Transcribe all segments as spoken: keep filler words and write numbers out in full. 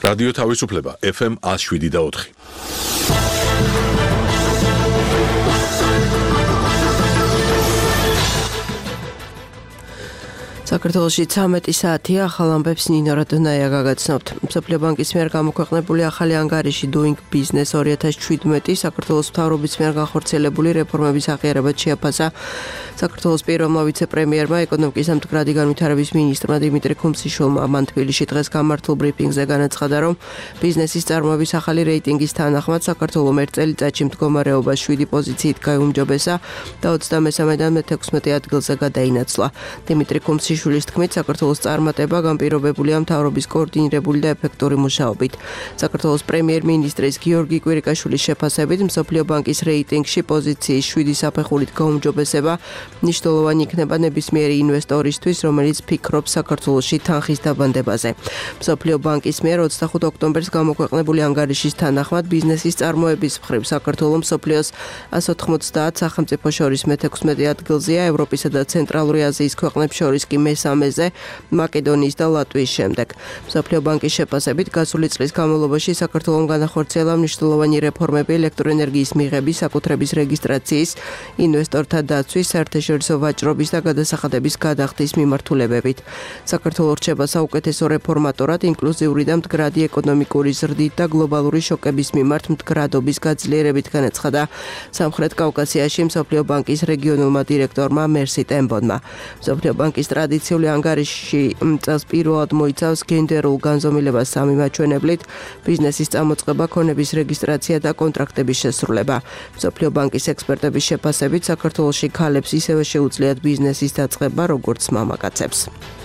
რადიო თავისუფლება ეფ ემ one oh seven და four. საქართველოში ცამეტი საათია ახალ ამბებს ნინო რადონაია გაგაცნობთ. მსოფლიო ბანკის მიერ გამოქვეყნებული ახალი ანგარიში Doing Business two thousand seventeen საქართველოს მთავრობის მიერ განხორციელებული რეფორმების აღიარებად შეაფასა. საქართველოს პირველმა ვიცე-პრემიერმა ეკონომიკის მდგრადი განვითარების მინისტრმა დიმიტრი ქუმსიშვილმა მან თბილისში დღეს გამართულ ბრიფინგზე განაცხადა, რომ ბიზნესის წარმოების ახალი რეიტინგის თანახმად საქართველოს ერთ წელიწადში მდგომარეობა შვიდი პოზიციით გაიუმჯობესა და ოცდამესამედან მეთექვსმეტე ადგილზე გადაინაცვლა. დიმიტრი ქუმსიშვილის თქმით, საქართველოს წარმატება განპირობებულია მთავრობის კოორდინირებული და ეფექტური მუშაობით. საქართველოს პრემიერ-მინისტრის გიორგი კვირიკაშვილის შეფასებით, მსოფლიო ბანკის რეიტინგში პოზიციის შვიდი საფეხურით გაუმჯობესება მნიშვნელოვანი იქნება ნებისმიერი ინვესტორისთვის, რომელიც ფიქრობს საქართველოში თანხის დაბანდებაზე. მსოფლიო ბანკის მიერ ოცდახუთ ოქტომბერს გამოქვეყნებული ანგარიშის თანახმად ბიზნესის წარმოების მხრივ საქართველოს მსოფლიოს one ninety სახელმწიფო შორის მეთექვსმეტე ადგილზეა, ევროპისა და ცენტრალური აზიის ქვეყნებს შორის კი მესამეზე, მაკედონიის და ლატვიის შემდეგ. მსოფლიო ბანკის შეფასებით, გასული წლის განმავლობაში საქართველოს განახორციელა მნიშვნელოვანი რეფორმები ელექტროენერგიის მიღების, საკუთრების რეგისტრაციის, ინვესტორთა დაცვის, საერთაშორისო ვაჭრობის და გადასახადების გადახდის მიმართულებებით. საქართველოს რჩება საუკეთესო რეფორმატორად ინკლუზიური და მდგრადი ეკონომიკური ზრდით და გლობალური შოკების მიმართ მდგრადობის გაძლიერებით, განაცხადა სამხრეთ კავკასიაში მსოფლიო ბანკის რეგიონულმა დირექტორმა მერსი ტემბონმა. მსოფლიო ბანკის ტრადიციული ანგარიში წელს პირველად მოიცავს გენდერულ განზომილებას სამი მაჩვენებლით, ბიზნესის წამოწყება, ქონების რეგისტრაცია და კონტრაქტების შესრულება. მსოფლიო ბანკის ექსპერტების შეფასებით, საქართველოში ქალებს ისევე შეუძლიათ ბიზნესის დაწყება, როგორც მამაკაცებს.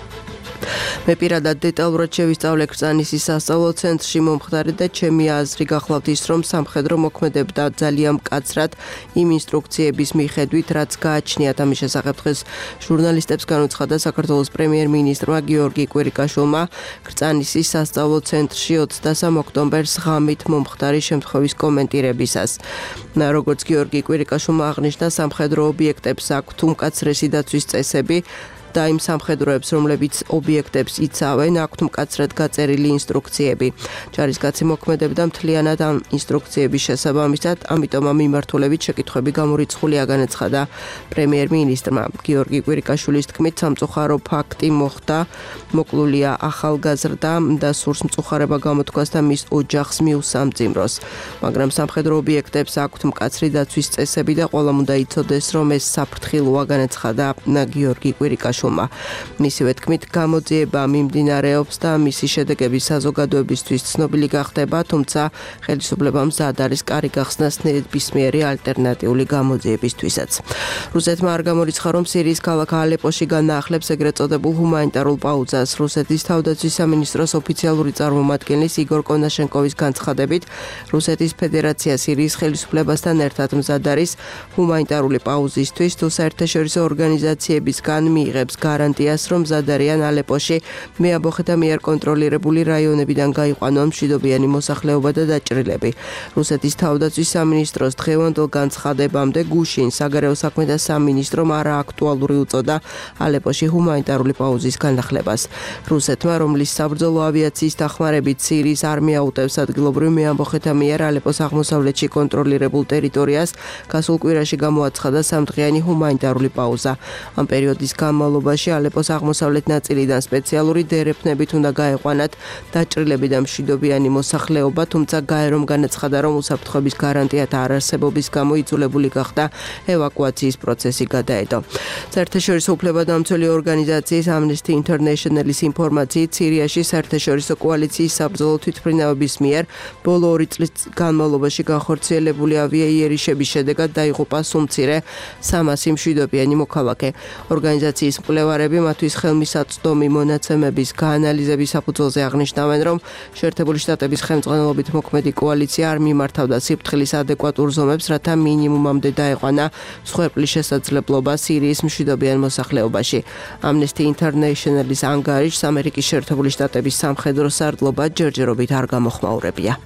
მე პირადად დეტალურად შევისწავლე კრწანისის სასწავლო ცენტრში მომხდარი და ჩემი აზრი გახლავთ ის, რომ სამხედრო მოქმედებდა ძალიან მკაცრად იმ ინსტრუქციების მიხედვით, რაც გააჩნიათ. ამის შესახებ დღეს ჟურნალისტებს განუცხადა საქართველოს პრემიერ-მინისტრმა გიორგი კვირიკაშვილმა კრწანისის სასწავლო ცენტრში ოცდასამ ოქტომბერს ღამით მომხდარი შემთხვევის კომენტირებისას. როგორც გიორგი კვირიკაშვილმა აღნიშნა, სამხედრო ობიექტებს აქვთ უმკაცრესი დაცვის წესები და იმ სამხედროებს, რომლებიც ობიექტებს იცავენ, აქვთ მკაცრად გაწერილი ინსტრუქციები. ჯარისკაცი მოქმედებდა მთლიანად ამ ინსტრუქციების შესაბამისად, ამიტომ ამ მიმართულებით შეკითხვები გამორიცხულია, განაცხადა პრემიერ-მინისტრმა. გიორგი კვირიკაშვილის თქმით, სამწუხარო ფაქტი მოხდა, მოკლულია ახალგაზრდა და სურს მწუხარება გამოთქვას და მის ოჯახს მიუსამძიმროს. მაგრამ სამხედრო ობიექტებს აქვთ მკაცრი დაცვის წესები და ყველამ უნდა იცოდეს, რომ ეს საფრთხილოა, განაცხადა გიორგი კვირიკაშვილმა. მისივე თქმით, გამოძიება მიმდინარეობს და მისი შედეგები საზოგადოებისთვის ცნობილი გახდება, თუმცა ხელისუფლებამ მზად არის კარი გახსნას ნებისმიერი ალტერნატიული გამოძიებისთვისაც. რუსეთმა არ გამორიცხა, რომ სირიის ქალაქ ალეპოში განაახლებს ეგრეთ წოდებულ ჰუმანიტარულ პაუზას. რუსეთის თავდაცვის სამინისტროს ოფიციალური წარმომადგენლის იგორ კონაშენკოვის განცხადებით, რუსეთის ფედერაცია სირიის ხელისუფლებასთან ერთად მზად არის ჰუმანიტარული პაუზისთვის, თუ საერთაშორისო ორგანიზაციებისგან მიიღებს გარანტიას, რომ მზად არიან ალეპოში მეამბოხეთა მიერ კონტროლირებული რაიონებიდან გაიყვანონ მშვიდობიანი მოსახლეობა და დაჭრილები. რუსეთის თავდაცვის სამინისტროს დღევანდელ განცხადებამდე გუშინ საგარეო საქმეთა სამინისტრომ არა აქტუალური უწოდა ალეპოში ჰუმანიტარული პაუზის განახლებას. რუსეთმა, რომლის საბრძოლო ავიაციის დახმარებით სირიის არმია უტევს ადგილობრივ მეამბოხეთა მიერ ალეპოს აღმოსავლეთში კონტროლირებულ ტერიტორიას, გასულ კვირაში გამოაცხადა სამდღიანი ჰუმანიტარული პაუზა. ამ პერიოდის განმავლობაში ალეპოს აღმოსავლეთ ნაწილიდან სპეციალური დერეფნებით უნდა გაეყვანათ დაჭრილები და მშვიდობიანი მოსახლეობა, თუმცა გაერომ განაცხადა, რომ უსაფრთხოების გარანტიათა არარსებობის გამო იძულებული გახდა ევაკუაციის პროცესი გადაედო. საერთაშორისო უფლებადამცველი ორგანიზაციის Amnesty International-ის ინფორმაციით, სირიაში საერთაშორისო კოალიციის საბრძოლო თვითმფრინავების მიერ ბოლო ორი წლის განმავლობაში განხორციელებული ავიაიერიშების შედეგად დაიღუპა სუმცირე სამასი მშვიდობიანი მოქალაქე. ორგანიზაციის მკვლევარები მათთვის ხელმისაწვდომი მონაცემების გაანალიზების საფუძველზე აღნიშნავენ, რომ შეერთებული შტატების ხელმძღვანელობით მოქმედი კოალიცია არ მიმართავდა სიფრთხილის ადეკვატურ ზომებს, რათა მინიმუმამდე დაეყვანა მსხვერპლის შესაძლებლობა სირიის მშვიდობიან მოსახლეობაში. Amnesty International-ის ანგარიშს ამერიკის შეერთებული შტატების სამხედრო სარდლობა ჯერჯერობით არ გამოხმაურებია.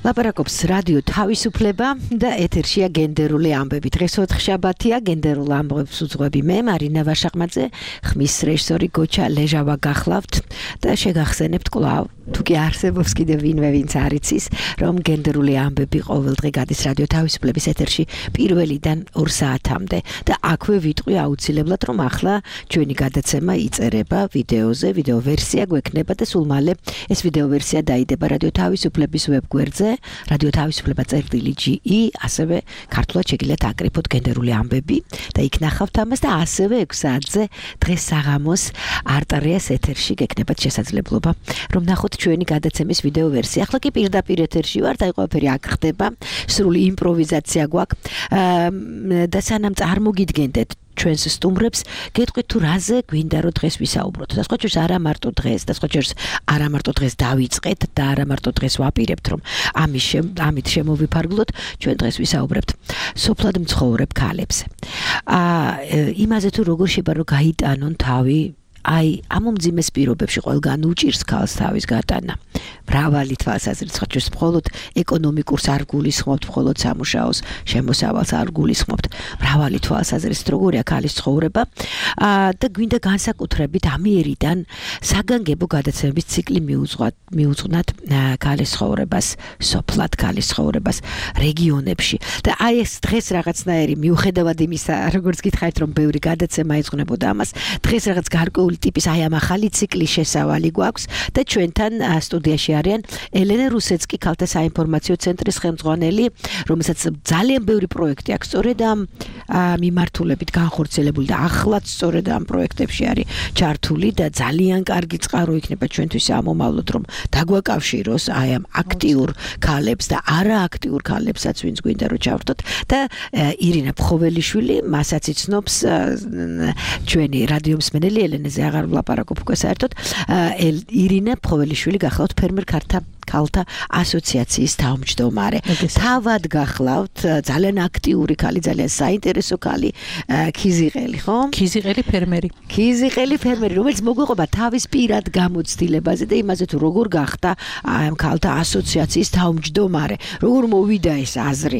ლაპარაკობს რადიო თავისუფლება და ეთერშია გენდერული ამბები. დღეს ოთხშაბათია, გენდერულ ამბებს უძღვები მე, მარინა ვაშაყმაძე, ხმის რეჟისორი გოჩა ლეჟავა გახლავთ და შეგახსენებთ კვლავ, თუ კი არსებობს კიდევ ვინმე ვინც არ იცის, რომ გენდერული ამბები ყოველდღე გადის რადიო თავისუფლების ეთერში პირველიდან ორ საათამდე და აქვე ვიტყვი აუცილებლად, რომ ახლა ჩვენი გადაცემა იწერება ვიდეოზე, ვიდეო ვერსია გვექნება და სულ მალე ეს ვიდეო ვერსია დაიდება რადიო თავისუფლების ვებგვერდზე, რადიო თავისუფლება წერტილი ჯი ი, ასევე ქართულად შეგიძლიათ აკრიფოთ გენდერული ამბები და იქ ნახავთ ამას და ასევე ექვს საათზე დღეს საღამოს არტარიას ეთერში გექნებათ შესაძლებლობა, რომ ნახოთ ჩვენი გადაცემის ვიდეო ვერსია. ახლა კი პირდაპირ ეთერში ვართ, აი ყველაფერი აქ ხდება, სრული იმპროვიზაცია გვაქვს და სანამ წარმოგიდგენდეთ ჩვენს სტუმრებს, გეტყვით თუ რაზე გვინდა რომ დღეს ვისაუბროთ. და სხვა შორის არა მარტო დღეს, და სხვა შორის არა მარტო დღეს დავიწყეთ და არა მარტო დღეს ვაპირებთ, რომ ამის ამით შემოვიფარგლოთ, ჩვენ დღეს ვისაუბრებთ სოფლად მცხოვრებ ქალებზე. აა იმაზე თუ როგორ შეიძლება რომ გაიტანონ თავი აი ამ უმძიმეს პირობებში ყველგან უჭირს ქალს თავის გატანა. მრავალი თვალსაზრისით, სხვა შორის მხოლოდ ეკონომიკურს არ გულისხმობთ, მხოლოდ სამუშაოს შემოსავალს არ გულისხმობთ. მრავალი თვალსაზრისით როგორია ქალის ცხოვრება და გვინდა განსაკუთრებით ამიერიდან საგანგებო გადაცემების ციკლი მიუძღვათ, მიუძღვნათ ქალის ცხოვრებას, სოფლად ქალის ცხოვრებას რეგიონებში. და აი ეს დღეს რაღაცნაირი მიუხედავად იმისა, როგორც გითხარით, რომ ბევრი გადაცემა ეძღვნებოდა ამას, დღეს რაღაც გარკვეული ტიპის აი ამ ახალი ციკლის შესავალი გვაქვს და ჩვენთან სტუდიაში არიან ელენე რუსეცკი, ქალთა საინფორმაციო ცენტრის ხელმძღვანელი, რომელსაც ძალიან ბევრი პროექტი აქვს სწორედ ამ მიმართულებით განხორციელებული და ახლაც სწორედ ამ პროექტებში არის ჩართული და ძალიან კარგი წყარო იქნება ჩვენთვის ამომავლოდ, რომ დაგვაკავშიროს აი ამ აქტიურ ქალებს და არააქტიურ ქალებსაც, ვინც გვინდა რომ ჩავრთოთ და ირინა ფხოველიშვილი, მასაც იცნობს ჩვენი რადიო მსმენელი, ელენეზე აღარ ვლაპარაკობ უკვე საერთოდ. ირინა ფხოველიშვილი გახლავთ ფერმერ ქალთა ქალთა ასოციაციის თავმჯდომარე. თავად გახლავთ ძალიან აქტიური ქალი, ძალიან საინტერესო ქალი, ქიზიყელი, ხო? ქიზიყელი ფერმერი. ქიზიყელი ფერმერი, რომელიც მოგვიყვება თავის პირად გამოცდილებაზე და იმაზე თუ როგორ გახდა ამ ქალთა ასოციაციის თავმჯდომარე, როგორ მოვიდა ეს აზრი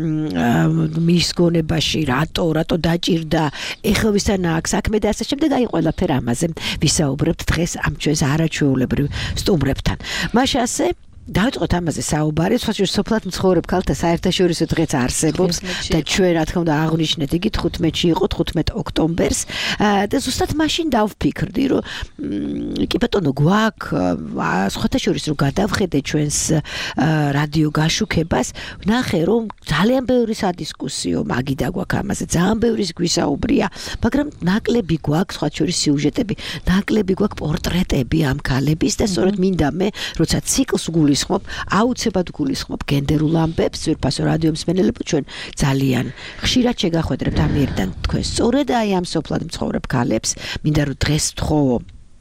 მის გონებაში, რატო, რატო დაჭირდა, ეხლა ვისთან აქვს საქმე და ასე შემდეგ, აი ყველაფერ ამაზე ვისაუბრებთ დღეს ამ ჩვენს არაჩვეულებრივ სტუმრებთან. მაშასე დავიწყოთ ამაზე საუბარი, სხვა შორის სოფლად მცხოვრებ ქალთა საერთაშორისო დღეც არსებობს და ჩვენ რა თქმა უნდა აღვნიშნეთ იგი თხუთმეტში იყო, თხუთმეტ ოქტომბერს და ზუსტად მაშინ დავფიქრდი, რომ კი ბატონო გვაქვს სხვათა შორის რომ გადავხედე ჩვენს რადიო გაშუქებას, ნახე რომ ძალიან ბევრი სადისკუსიო მაგიდა გვაქვს ამაზე, ძალიან ბევრი გვისაუბრია, მაგრამ ნაკლები გვაქვს სხვა შორის სიუჟეტები, ნაკლები გვაქვს პორტრეტები ამ ქალების და სწორედ მინდა მე, როცა ციკლს გულისხმობ, აუცილებლად გულისხმობ გენდერულ ამბებს, ძვირფასო რადიო მსმენელებო, ჩვენ ძალიან ხშირად შეგახვედრებთ ამიერიდან თქვენ სწორედ აი ამ სოფლად მცხოვრებ ქალებს, მინდა რომ დღეს ვთხოვო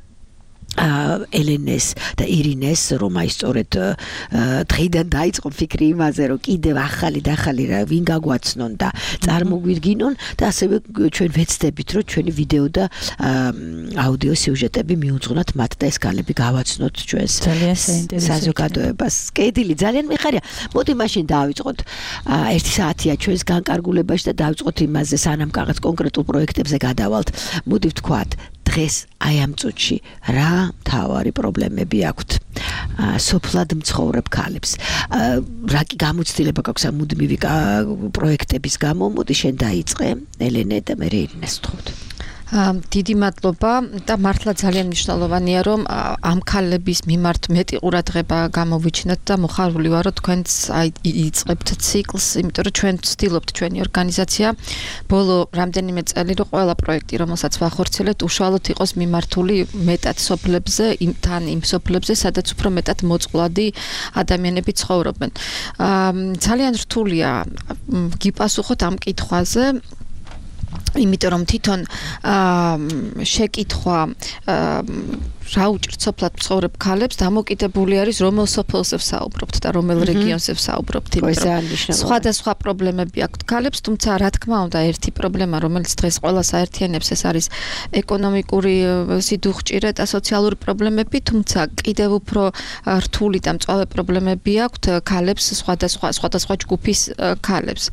ელენეს და ირინეს, რომ აი სწორედ დღიდან დაიწყო ფიქრი იმაზე, რომ კიდევ ახალი და ახალი რა ვინ გაგვაცნონ და წარმოგვიდგინონ და ასევე ჩვენ ვეცდებით, რომ ჩვენი ვიდეო და აუდიო სიუჟეტები მიუძღვნათ მათ და ეს ქალები გავაცნოთ ჩვენს საზოგადოებას. კედილი ძალიან მიხარია. მოდი მაშინ დავიწყოთ. ერთი საათია ჩვენს განკარგულებაში და დავიწყოთ იმაზე, სანამ რაღაც კონკრეტულ პროექტებზე გადავალთ. მოდი ვთქვათ, დღეს აი ამ წუთში რა მთავარი პრობლემები აქვთ სოფლად მცხოვრებ ქალებს. რა კი გამოცდილება გაქვს ამ მუდმივი პროექტების გამო, მოდი შენ დაიწყე, ელენე და მე ირინეს ვთხოვთ. დიდი მადლობა და მართლა ძალიან მნიშვნელოვანია, რომ ამ ქალების მიმართ მეტი ყურადღება გამოვიჩინოთ და მოხარული ვარ, რომ თქვენც აი იწყებთ ციკლს, იმიტომ რომ ჩვენ ვცდილობთ ჩვენი ორგანიზაცია ბოლო რამდენიმე წელი, რომ ყველა პროექტი, რომელსაც ვახორციელებთ, უშუალოდ იყოს მიმართული მეტად სოფლებზე, თან იმ სოფლებზე, სადაც უფრო მეტად მოწყვლადი ადამიანები ცხოვრობენ. ძალიან რთულია გიპასუხოთ ამ კითხვაზე. იმიტომ რომ თვითონ შეკითხვა რა უჭირთ სოფლად მცხოვრებ ქალებს დამოკიდებული არის რომელ სოფელზე ვსაუბრობთ და რომელ რეგიონზე ვსაუბრობთ, იმიტომ სხვადასხვა პრობლემები აქვთ ქალებს, თუმცა რა თქმა უნდა ერთი პრობლემა რომელიც დღეს ყველას აერთიანებს ეს არის ეკონომიკური სიდუხჭირე და სოციალური პრობლემები, თუმცა კიდევ უფრო რთული და მწვავე პრობლემები აქვთ ქალებს სხვადასხვა სხვადასხვა ჯგუფის ქალებს.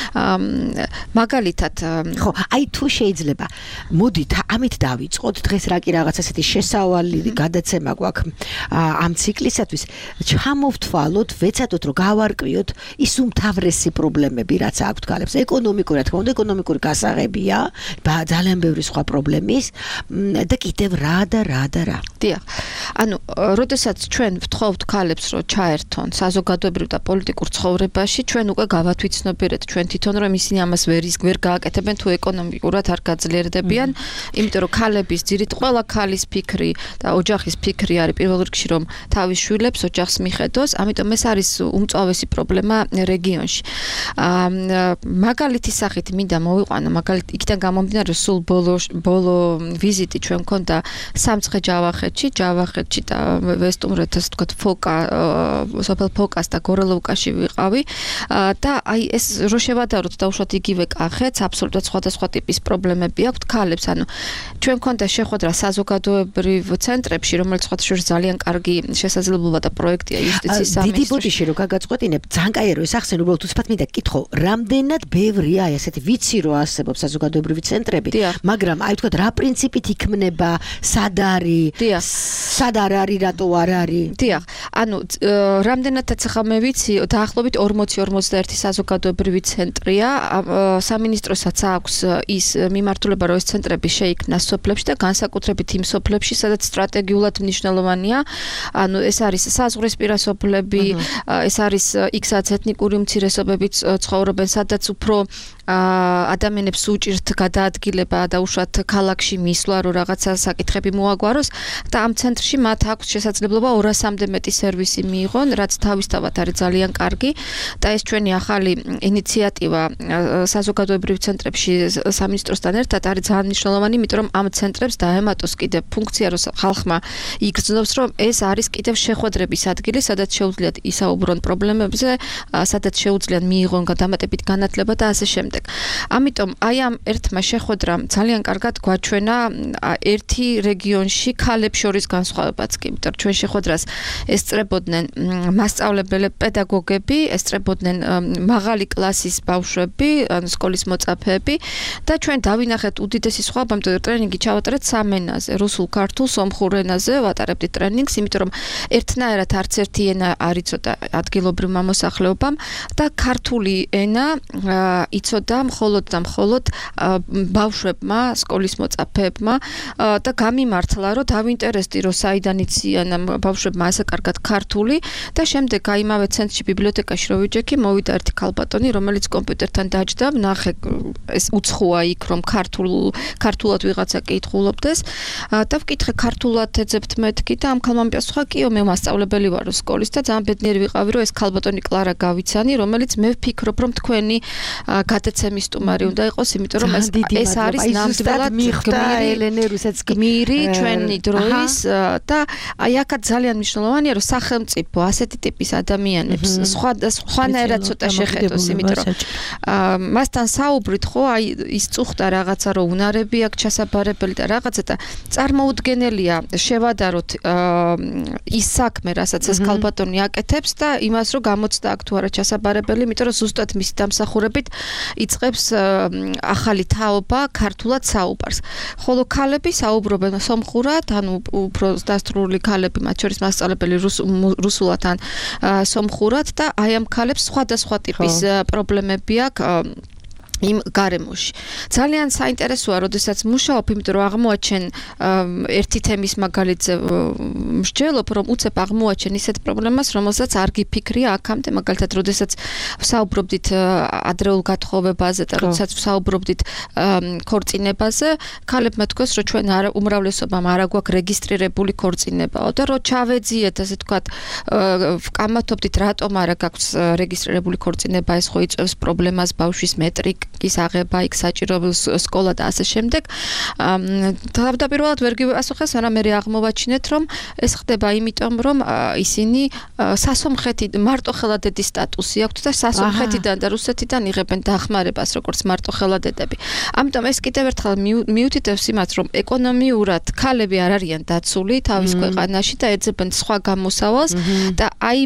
მაგალითად, ხო, აი თუ შეიძლება მოდით ამით დავიწყოთ დღეს რა კი რაღაც ასეთი შესავალი გადაცემა გვაქვს ამ ციკლისათვის ჩამოვთვალოთ ვეცადოთ რომ გავარკვიოთ ის უმთავრესი პრობლემები რაც აქვთ ქალებს ეკონომიკური რა თქმა უნდა ეკონომიკური გასაღებია ძალიან ბევრი სხვა პრობლემის და კიდევ რა და რა და რა დიახ ანუ როდესაც ჩვენ ვთხოვთ ქალებს რომ ჩაერთონ საზოგადოებრივ და პოლიტიკურ ცხოვრებაში ჩვენ უკვე გავათვითცნობიერეთ ჩვენ თვითონ რომ ისინი ამას ვერ ვერ გააკეთებენ თუ ეკონომიკურად არ გაძლიერდებიან იმიტომ რომ ქალების ძირით ყველა ქალის ფიქრი და ოჯახის ფიქრი არის პირველ რიგში რომ თავის შვილებს ოჯახს მიხედოს, ამიტომ ეს არის უმწვავესი პრობლემა რეგიონში. მაგალითის სახით მინდა მოვიყვანო, მაგალითად იქიდან გამომდინარე რომ სულ ბოლო ბოლო ვიზიტი ჩვენ მქონდა სამცხე ჯავახეთში, ჯავახეთში და ვესტუმრეთ ასე ვთქვათ ფოკა, სოფელ ფოკას და გორელოვკაში ვიყავი და აი ეს რო შევადაროთ დაუშვათ იგივე კახეთს, აბსოლუტურად სხვადასხვა ტიპის პრობლემები აქვთ ქალებს, ანუ ჩვენ მქონდა შეხვედრა საზოგადოებრივ ცენტრებში, რომელიც სხვა შორის ძალიან კარგი შესაძლებლობა და პროექტია იუსტიციის სამინისტროში. დიდი ბოდიში რო გაგაწყვეტინებ, ძალიან კაი რო ეს ახსენ, უბრალოდ უცბად მინდა კითხო, რამდენად ბევრია ესეთი ვიცი რო არსებობს საზოგადოებრივი ცენტრები, მაგრამ აი თქვა რა პრინციპით იქმნება, სად არის, სად არ არის, რატო არ არის? დიახ, ანუ რამდენადაც ახლა მე ვიცი, დაახლოებით ორმოცი ორმოცდაერთი საზოგადოებრივი ცენტრია, სამინისტროსაც აქვს ის მიმართულება, რომ ეს ცენტრები შეიქმნას სოფლებში და განსაკუთრებით იმ სოფლებში, სადაც სტრატეგიულად მნიშვნელოვანია. ანუ ეს არის საზღვრისპირა სოფლები, ეს არის იქაც ეთნიკური უმცირესობები ცხოვრობენ, სადაც უფრო ადამიანებს უჭირთ გადაადგილება და უშუალოდ ქალაქში მისვლა, რომ რაღაცა საკითხები მოაგვაროს და ამ ცენტრში მათ აქვს შესაძლებლობა ორასამდე მეტი სერვისი მიიღონ, რაც თავისთავად არის ძალიან კარგი და ეს ჩვენი ახალი ინიციატივა საზოგადოებრივ ცენტრებში სამინისტროსთან ერთად არის ძალიან მნიშვნელოვანი, იმიტომ რომ ამ ცენტრებს დაემატოს კიდევ ფუნქცია, რომ ხალხმა იგრძნობს, რომ ეს არის კიდევ შეხვედრების ადგილი, სადაც შეუძლიათ ისაუბრონ პრობლემებზე, სადაც შეუძლიათ მიიღონ დამატებით განათლება და ასე შემდეგ. ამიტომ აი ამ ერთმა შეხვედრამ ძალიან კარგად გვაჩვენა ერთი რეგიონში ქალებს შორის განსხვავებაც კი, იმიტომ რომ ჩვენ შეხვედრას ესწრებოდნენ მასწავლებელი პედაგოგები, ესწრებოდნენ მაღალი კლასის ბავშვები, ანუ სკოლის მოწაფეები და ჩვენ დავინახეთ უდიდესი სხვაობა, იმიტომ რომ ტრენინგი ჩავატარეთ სამ ენაზე, რუსულ, ქართულ, სომხურ ენაზე ვატარებდით ტრენინგს, იმიტომ რომ ერთნაირად არც ერთი ენა არ იცოდა ადგილობრივმა მოსახლეობამ და ქართული ენა იცოდა და მხოლოდ და მხოლოდ ბავშვებმა, სკოლის მოწაფეებმა და გამიმართლა, რომ დავინტერესდი, რომ საიდან იციან ამ ბავშვებმა ასე კარგად ქართული და შემდეგ აიმავე ცენტრში ბიბლიოთეკაში რო ვიჯექი, მოვიდა ერთი ქალბატონი, რომელიც კომპიუტერთან დაჯდა, ნახე ეს უცხოა იქ, რომ ქართულ ქართულად ვიღაცა კითხულობდეს და ვკითხე ქართულად ეძებთ მეთქი და ამ ქალმა მიპასუხა, კიო, მე მასწავლებელი ვარო სკოლის და ძალიან ბედნიერი ვიყავი, რომ ეს ქალბატონი კლარა გავიცანი, რომელიც მე ვფიქრობ, რომ თქვენი გადაცემის სტუმარი უნდა იყოს, იმიტომ რომ ეს ეს არის ნამდვილად ელენე რუსეთს გმირი ჩვენი დროის და აი აქაც ძალიან მნიშვნელოვანია, რომ სახელმწიფო ასეთი ტიპის ადამიანებს სხვა სხვანაირად ცოტა შეხედოს, იმიტომ რომ მასთან საუბრით ხო, აი ის წუხდა რაღაცა, რომ უნარები აქვს ჩასაბარებელი და რაღაცა და წარმოუდგენელია შევადაროთ ის საქმე, რასაც ეს ქალბატონი აკეთებს და იმას, რომ გამოცდა აქ თუ არა ჩასაბარებელი, იმიტომ რომ ზუსტად მისი დამსახურებით იწყებს ახალი თაობა ქართულად საუბარს. ხოლო ქალები საუბრობენ სომხურად, ანუ უფრო დასწრული ქალები, მათ შორის მასწავლებელი რუსულად ან სომხურად და აი ამ ქალებს სხვადასხვა ტიპის პრობლემები აქვს იმ გარემოში. ძალიან საინტერესოა, როდესაც მუშაობ, იმიტომ რომ აღმოაჩენ ერთი თემის მაგალითზე მსჯელობ, რომ უცებ აღმოაჩენ ისეთ პრობლემას, რომელსაც არ გიფიქრია აქამდე, მაგალითად, როდესაც ვსაუბრობდით ადრეულ გათხოვებაზე და როდესაც ვსაუბრობდით ქორწინებაზე, ქალებმა თქვეს, რომ ჩვენ უმრავლესობამ არ აგვაქვს რეგისტრირებული ქორწინებაო და რომ ჩავეძიეთ, ასე ვთქვათ, ვკამათობდით, რატომ არ აქვს რეგისტრირებული ქორწინება, ეს ხო იწვევს პრობლემას ბავშვის მეტრიკ ის აღება, იქ საჭირო სკოლა და ასე შემდეგ. თავდაპირველად ვერ გიპასუხეს, მაგრამ მე აღმოვაჩინეთ, რომ ეს ხდება იმიტომ, რომ ისინი სასომხეთი მარტოხელადედის სტატუსი აქვთ და სასომხეთიდან და რუსეთიდან იღებენ დახმარებას, როგორც მარტოხელადედები. ამიტომ ეს კიდევ ერთხელ მიუთითებს იმას, რომ ეკონომიურად ქალები არ არიან დაცული თავის ქვეყანაში და ეძებენ სხვა გამოსავალს და აი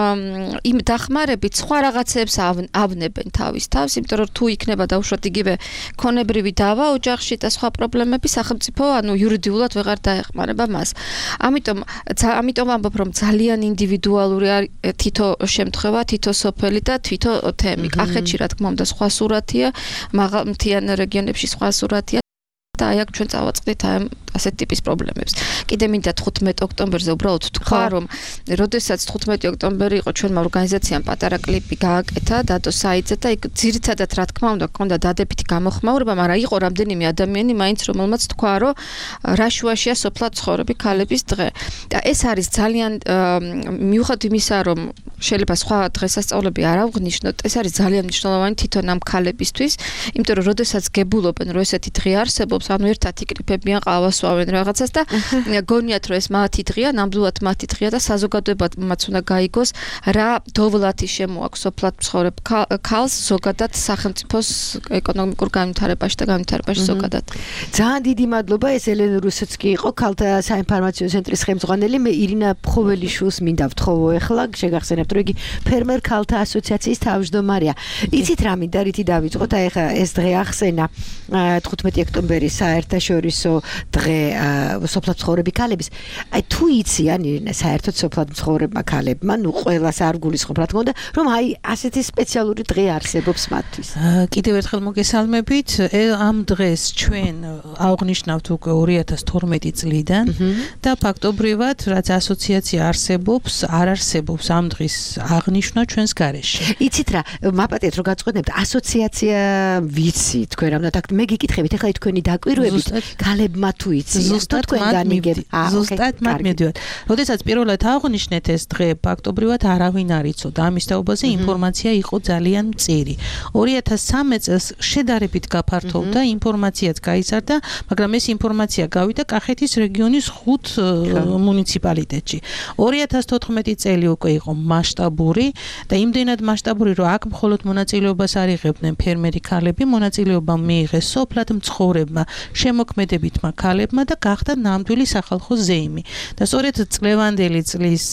იმ დახმარებით სხვა რაღაცებს ავნებენ თავის თავს, იმიტომ რომ თუ იქნება დაუშვათ იგივე ქონებრივი დავა ოჯახში და სხვა პრობლემები, სახელმწიფო ანუ იურიდიულად ვეღარ დაეხმარება მას. ამიტომ ამიტომ ამბობ, რომ ძალიან ინდივიდუალური არის თითო შემთხვევა, თითო სოფელი და თითო თემი. კახეთში რა თქმა უნდა სხვა სურათია, მაღალმთიან რეგიონებში სხვა სურათია და აი აქ ჩვენ წავაწყდით ასეთ ტიპის პრობლემებს. კიდე მინდა თხუთმეტი ოქტომბერზე უბრალოდ თქვა, რომ როდესაც თხუთმეტი ოქტომბერი იყო, ჩვენმა ორგანიზაციამ პატარა კლიპი გააკეთა დადო საიტზე და იქ ძირითადად რა თქმა უნდა გქონდა დადებითი გამოხმაურება, მაგრამ იყო რამდენიმე ადამიანი მაინც რომელმაც თქვა, რომ რა შუაშია სოფლად ცხოვრები ქალების დღე. და ეს არის ძალიან მიუხედავად იმისა, რომ შეიძლება სხვა დღესასწაულები არ აღნიშნოთ, ეს არის ძალიან მნიშვნელოვანი თვითონ ამ ქალებისთვის, იმიტომ რომ როდესაც გებულობენ, რომ ესეთი დღე არსებობს, ანუ ერთად იკრიფებიან ყავას ვავენ რაღაცას და გონიათ რომ ეს მათი დღეა, ნამდვილად მათი დღეა და საზოგადოებაც უნდა გაიგოს რა დოვლათი შემოაქვს სოფლად მცხოვრებ ქალს ზოგადად სახელმწიფოს ეკონომიკურ განვითარებაში და განვითარებაში ზოგადად. ძალიან დიდი მადლობა, ეს ელენე რუსეცკი იყო, ქალთა საინფორმაციო ცენტრის ხელმძღვანელი. მე ირინა ფხოველიშვილს მინდა ვთხოვო ახლა, შეგახსენებთ, რომ იგი ფერმერ ქალთა ასოციაციის თავმჯდომარეა. იცით რა მინდა რითი დავიწყოთ, აი ახლა ეს დღე ახსენა თხუთმეტი ოქტომბერი საერთაშორისო დღე სოფლად მცხოვრები ქალების. აი თუ იციან ირინა საერთოდ სოფლად მცხოვრებმა ქალებმა, ნუ ყველას არ გულისხმობ რა თქმა უნდა, რომ აი ასეთი სპეციალური დღე არსებობს მათთვის. კიდევ ერთხელ მოგესალმებით, ამ დღეს ჩვენ აღნიშნავთ უკვე ორი ათას თორმეტი წლიდან და ფაქტობრივად რაც ასოციაცია არსებობს, არ არსებობს ამ დღის აღნიშვნა ჩვენს გარეშე. იცით რა, მაპატიეთ რომ გაწყვეტნებთ, ასოციაცია ვიცი თქვენ რა უნდა მე გიკითხებით ახლა თქვენი დაკვირვებით ქალებმა თუ იციან ზუსტად თქვენ განიგებ ზუსტად მათ მედივად. როდესაც პირველად აღნიშნეთ ეს დღე, ფაქტობრივად არავინ არ იცოდა ამის თაობაზე, ინფორმაცია იყო ძალიან მწირი. ორი ათას სამი წელს შედარებით გაფართოვდა, ინფორმაციაც გაიზარდა, მაგრამ ეს ინფორმაცია გავიდა კახეთის რეგიონის ხუთ მუნიციპალიტეტში. ორი ათას თოთხმეტი წელი უკვე იყო მასშტაბური და იმდენად მასშტაბური, რომ აქ მხოლოდ მონაწილეობას არ იღებდნენ ფერმერი ქალები, მონაწილეობა მიიღეს სოფლად მცხოვრებმა შემოქმედებითმა ქალებმა და გახდა ნამდვილი სახალხო ზეიმი. და სწორედ წლევანდელი წლის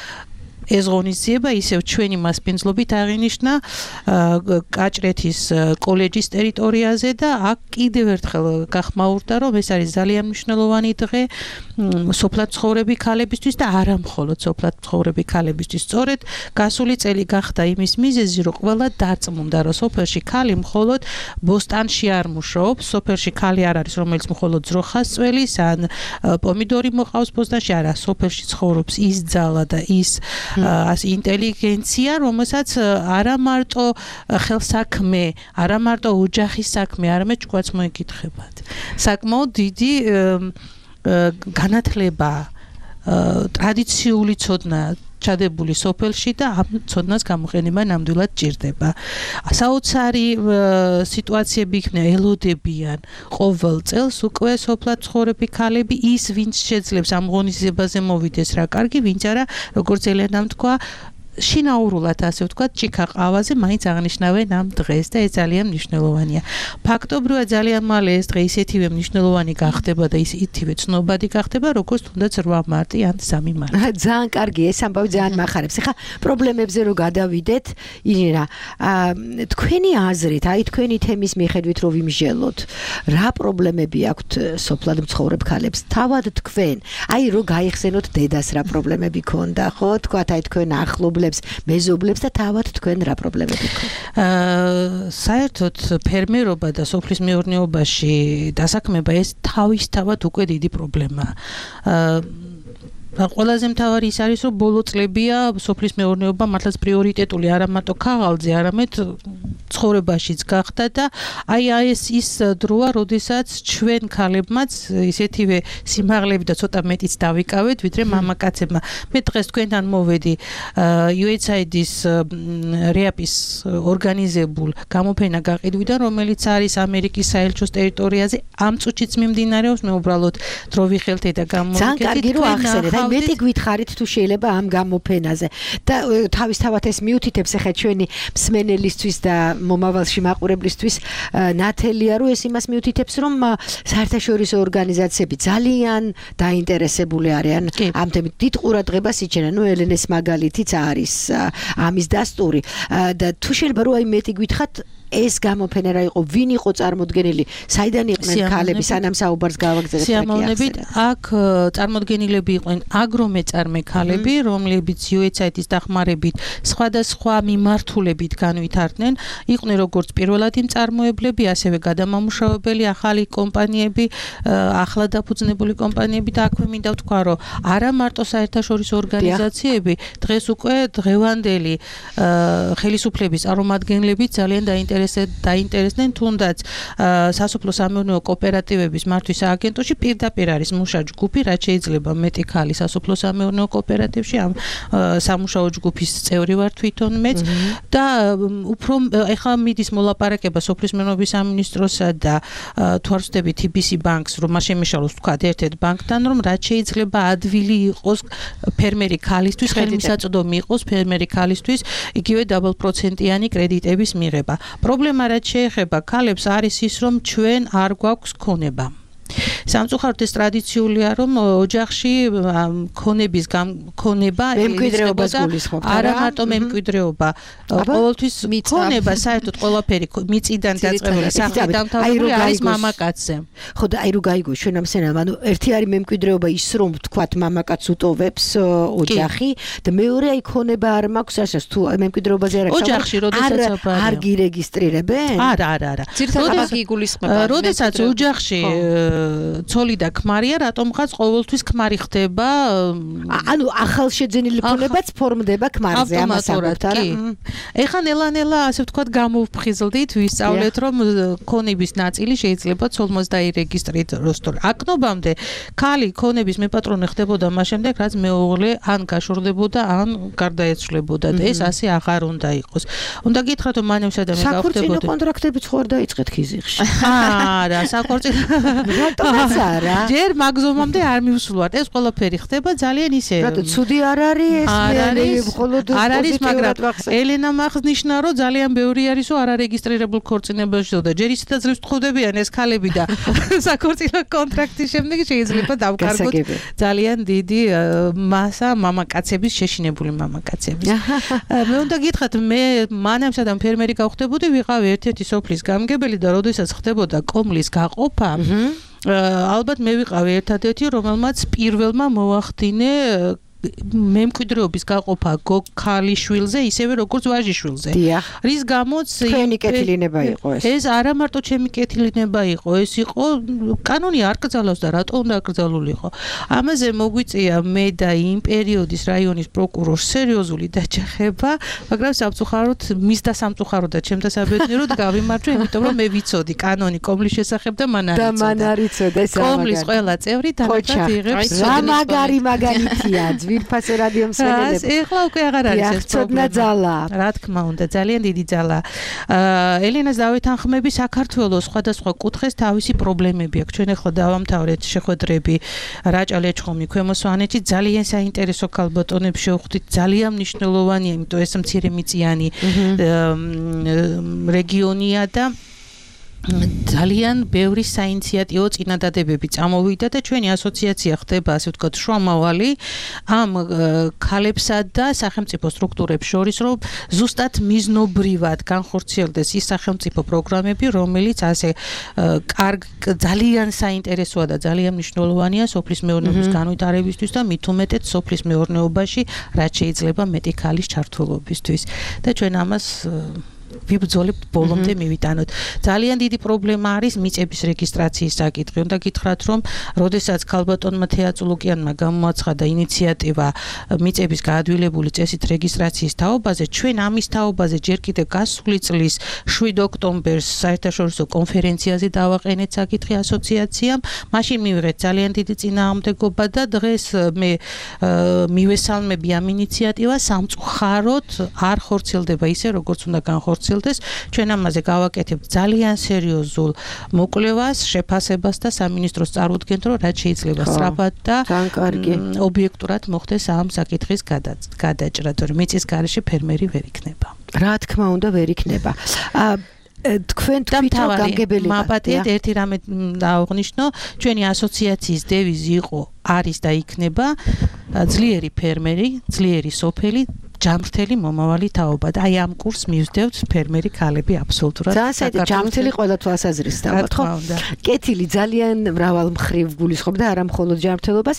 ეს ღონისძიება ისევ ჩვენი მასპინძლობით აღინიშნა კაჭრეთის კოლეჯის ტერიტორიაზე და აქ კიდევ ერთხელ გახმაურდა, რომ ეს არის ძალიან მნიშვნელოვანი დღე სოფლად მცხოვრები ქალებისთვის და არა მხოლოდ სოფლად მცხოვრები ქალებისთვის. სწორედ გასული წელი გახდა იმის მიზეზი, რომ ყველა დარწმუნდა, რომ სოფელში ქალი მხოლოდ ბოსტანში არ მუშაობს, სოფელში ქალი არ არის, რომელიც მხოლოდ ძროხას წველის ან პომიდორი მოყავს ბოსტანში, არა, სოფელში ცხოვრობს ის ძალა და ის ას ინტელიგენცია, რომელსაც არა მარტო ხელსაქმე, არა მარტო ოჯახის საქმე, არამედ ჭკვაც მოეკითხებათ. საკმაოდ დიდი განათლება, ტრადიციული ცოდნა ჩადებული სოფელში და ამ ცოდნას გამოყენება ნამდვილად ჭირდება. საოცარი სიტუაციები იქნება, ელოდებიან ყოველ წელს უკვე სოფლად მცხოვრები ქალები, ის ვინც შეძლებს ამ ღონისძიებაზე მოვიდეს რა კარგი, ვინც არა, როგორც ელენამ თქვა, შინაურულად ასე ვთქვათ, ჭიქა ყავაზე მაინც აღნიშნავენ ამ დღეს და ეს ძალიან მნიშვნელოვანია. ფაქტობრივად ძალიან მალე ეს დღე ისეთივე მნიშვნელოვანი გახდება და ისეთივე ცნობადი გახდება, როგორც თუნდაც რვა მარტი ან სამი მარტი. ძალიან კარგი, ეს ამბავი ძალიან მახარებს. ახლა პრობლემებზე რო გადავიდეთ, ირინა, თქვენი აზრით, აი თქვენი თემის მიხედვით რო ვიმსჯელოთ, რა პრობლემები აქვთ სოფლად მცხოვრებ ქალებს? თავად თქვენ, აი რო გაიხსენოთ დედას რა პრობლემები ქონდა, ხო? თქვათ აი თქვენ ახლობლებს მეზობლებს და თავად თქვენ რა პრობლემები გქონდა? საერთოდ ფერმერობა და სოფლის მეურნეობაში დასაქმება ეს თავისთავად უკვე დიდი პრობლემაა. ყველაზე მთავარი ის არის, რომ ბოლო წლებია სოფლის მეურნეობა მართლაც პრიორიტეტული არა მარტო ქაღალდზე, არამედ ცხოვრებაშიც გახდა და აი ეს ის დროა, როდესაც ჩვენ ქალებმაც ისეთივე სიმაღლეები და ცოტა მეტიც დავიკავეთ, ვიდრე მამაკაცებმა. მე დღეს თქვენთან მოვედი იუ ეიც აი დი-ის რეაპის ორგანიზებულ გამოფენა გაყიდვიდან, რომელიც არის ამერიკის საელჩოს ტერიტორიაზე. ამ წუთშიც მიმდინარეობს, მე უბრალოდ დრო ვიხელთე და გამოვიკეთე. ძალიან კარგი რომ ახსენეთ. აი მეტი გვითხრით თუ შეიძლება ამ გამოფენაზე და თავისთავად ეს მიუთითებს ახლა ჩვენი მსმენელისთვის და მომავალში მაყურებლისთვის ნათელია რომ ეს იმას მიუთითებს რომ საერთაშორისო ორგანიზაციები ძალიან დაინტერესებული არიან ამ თემით დიდ ყურადღებას იჩენენ ნუ ელენეს მაგალითიც არის ამის დასტური და თუ შეიძლება რომ აი მეტი გვითხრათ ეს გამოფენა რა იყო, ვინ იყო წარმოდგენილი, საიდან იყვნენ ქალები, სანამ საუბარს გავაგზავნებთ. სიამოვნებით, აქ წარმოდგენილები იყვნენ აგრომეწარმე ქალები, რომლებიც იუ ეიც აი დი-ის დახმარებით სხვადასხვა მიმართულებით განვითარდნენ. იყვნენ როგორც პირველადი მწარმოებლები, ასევე გადამამუშავებელი ახალი კომპანიები, ახლა დაფუძნებული კომპანიები და აქვე მინდა ვთქვა, რომ არა მარტო საერთაშორისო ორგანიზაციები, დღეს უკვე დღევანდელი ხელისუფლების წარმომადგენლები ძალიან დაინტერესდნენ დაინტერესდნენ თუნდაც სასოფლო სამეურნეო კოოპერატივების მართვის სააგენტოში პირდაპირ არის მუშა ჯგუფი, რაც შეიძლება მეტი ქალი სასოფლო სამეურნეო კოოპერატივში ამ სამუშაო ჯგუფის წევრი ვარ თვითონ მეც და უფრო ეხლა მიდის მოლაპარაკება სოფლის მეურნეობის სამინისტროსა და თუ არ ვცდები თი ბი სი ბანკს, რომ მას შემიშალოს თქვა ერთ-ერთ ბანკთან, რომ რაც შეიძლება ადვილი იყოს ფერმერი ქალისთვის, ხელმისაწვდომი იყოს ფერმერი ქალისთვის, იგივე დაბალპროცენტიანი კრედიტების მიღება. პრობლემა რაც შეეხება ქალებს არის ის, რომ ჩვენ არ გვაქვს ქონება. სამწუხაროდ ეს ტრადიციულია, რომ ოჯახში ქონების ქონება არა მარტო მემკვიდრეობა, ყოველთვის ქონება საერთოდ ყველაფერი მიწიდან დაწყებული სახით დამთავრებული არის მამაკაცზე. ხო და აი რო გაიგო ჩვენ ამ სცენამ, ანუ ერთი არის მემკვიდრეობა ის რომ თქვათ მამაკაც უტოვებს ოჯახი და მეორე აი ქონება არ მაქვს ასას თუ მემკვიდრეობაზე არ აქვს ოჯახში როდესაც არ გირეგისტრირებენ? არა, არა, არა. ძირითადად იგულისხმება. როდესაც ოჯახში ცოლი და ქმარია, რატომღაც ყოველთვის ქმარი ხდება. ანუ ახალშეძენილი ქონებაც ფორმდება ქმარზე, ამას აღვთ არა? ეხლა ნელა-ნელა, ასე ვთქვათ, გამოვფხიზლდით, ვისწავლეთ, რომ ქონების ნაწილი შეიძლება ცოლმოს დაირეგისტრიროს. აკნობამდე ქალი ქონების მეპატრონე ხდებოდა მას შემდეგ, რაც მეუღლე ან გაშორდებოდა, ან გარდაეცვლებოდა და ეს ასე აღარ უნდა იყოს. უნდა გითხრათ, რომ მანევსა და მე გავხდებოდი. საქორწინო კონტრაქტებიც ხო არ დაიწყეთ ხიზიხში? არა, საქორწინო არა. ჯერ მაგზომამდე არ მივსვლათ. ეს ყველაფერი ხდება ძალიან ისე. რატო ცუდი არ არის ეს? მხოლოდ არ არის, მაგრამ ელენა აღნიშნა, რომ ძალიან ბევრი არის, რომ არ არეგისტრირებულ ქორწინებაში და ჯერ ისე დაძლევს თხოვდებიან ეს ქალები და საქორწინო კონტრაქტის შემდეგ შეიძლება დავკარგოთ ძალიან დიდი მასა მამაკაცების, შეშინებული მამაკაცების. მე უნდა გითხრათ, მე მანამდე და ფერმერი გავხდებოდი, ვიყავი ერთ-ერთი სოფლის გამგებელი და როდესაც ხდებოდა კომლის გაყოფა, ალბათ მე ვიყავი ერთადერთი, რომელმაც პირველმა მოახდინე მემკვიდრეობის გაყოფა ქალიშვილზე, ისევე როგორც ვაჟიშვილზე. რის გამოც თქვენი კეთილინება იყო ეს. ეს არა მარტო ჩემი კეთილინება იყო, ეს იყო კანონი არ კრძალავს და რატო უნდა აკრძალულიყო. ამაზე მოგვიწია მე და იმ პერიოდის რაიონის პროკურორს სერიოზული დაჯახება, მაგრამ სამწუხაროდ მის და სამწუხაროდ და ჩემ და საბედნიეროდ გავიმარჯვე, იმიტომ რომ მე ვიცოდი კანონი კომლის შესახებ და მან არ იცოდა. და მან არ იცოდა ეს რა. კომლის ყველა წევრი თანაბრად იღებს. რა მაგარი მაგალითია. ვირფასე რადიო მსმენელებს. ეხლა უკვე აღარ არის ეს პრობლემა. რა თქმა უნდა, ძალიან დიდი ძალა. ელენას დავეთანხმები, საქართველოს სხვადასხვა კუთხეს თავისი პრობლემები აქვს. ჩვენ ეხლა დავამთავრეთ შეხვედრები რაჭა-ლეჩხუმი, ქვემო სვანეთში, ძალიან საინტერესო ქალბატონებს შევხვდით, ძალიან მნიშვნელოვანია, იმიტომ ეს მცირემიწიანი რეგიონია და ძალიან ბევრი საინიციატივო წინადადებები წამოვიდა და ჩვენი ასოციაცია ხდება, ასე ვთქვათ, შუამავალი ამ ქალებსა და სახელმწიფო სტრუქტურებს შორის, რომ ზუსტად მიზნობრივად განხორციელდეს ის სახელმწიფო პროგრამები, რომელიც ასე კარგ ძალიან საინტერესოა და ძალიან მნიშვნელოვანია სოფლის მეურნეობის განვითარებისთვის და მით უმეტეთ სოფლის მეურნეობაში, რაც შეიძლება მეტი ქალის ჩართულობისთვის. და ჩვენ ამას ვიბრძოლებთ ბოლომდე მივიტანოთ. ძალიან დიდი პრობლემა არის მიწების რეგისტრაციის საკითხი. უნდა გითხრათ, რომ როდესაც ქალბატონმა თეატრულუკიანმა გამოაცხადა ინიციატივა მიწების გაადვილებული წესით რეგისტრაციის თაობაზე, ჩვენ ამის თაობაზე ჯერ კიდევ გასული წლის შვიდ ოქტომბერს საერთაშორისო კონფერენციაზე დავაყენეთ საკითხი ასოციაციამ. მაშინ მივიღეთ ძალიან დიდი წინააღმდეგობა და დღეს მე მივესალმები ამ ინიციატივას სამწუხაროდ არ ხორციელდება ისე, როგორც უნდა განხორციელდეს. ჩვენ ამაზე გავაკეთებთ ძალიან სერიოზულ მოკვლევას, შეფასებას და სამინისტროს წარუდგენთ, რომ რაც შეიძლება სწრაფად და ობიექტურად მოხდეს ამ საკითხის გადაჭრა, თორემ მიწის გარეშე ფერმერი ვერ იქნება. რა თქმა უნდა ვერ იქნება. თქვენ თვითონ გამგებელი მაპატიეთ ერთი რამე დააღნიშნო, ჩვენი ასოციაციის დევიზი იყო, არის და იქნება ძლიერი ფერმერი, ძლიერი სოფელი, ჯამრთელი მომავალი თაობა და აი ამ კურსს მივსდევთ ფერმერი ქალები აბსოლუტურად საქართველოს ჯამრთელი ყველა თვალსაზრისით ალბათ ხო? კეთილი ძალიან მრავალ მხრივ გულისხმობდა არა მხოლოდ ჯამრთელობას.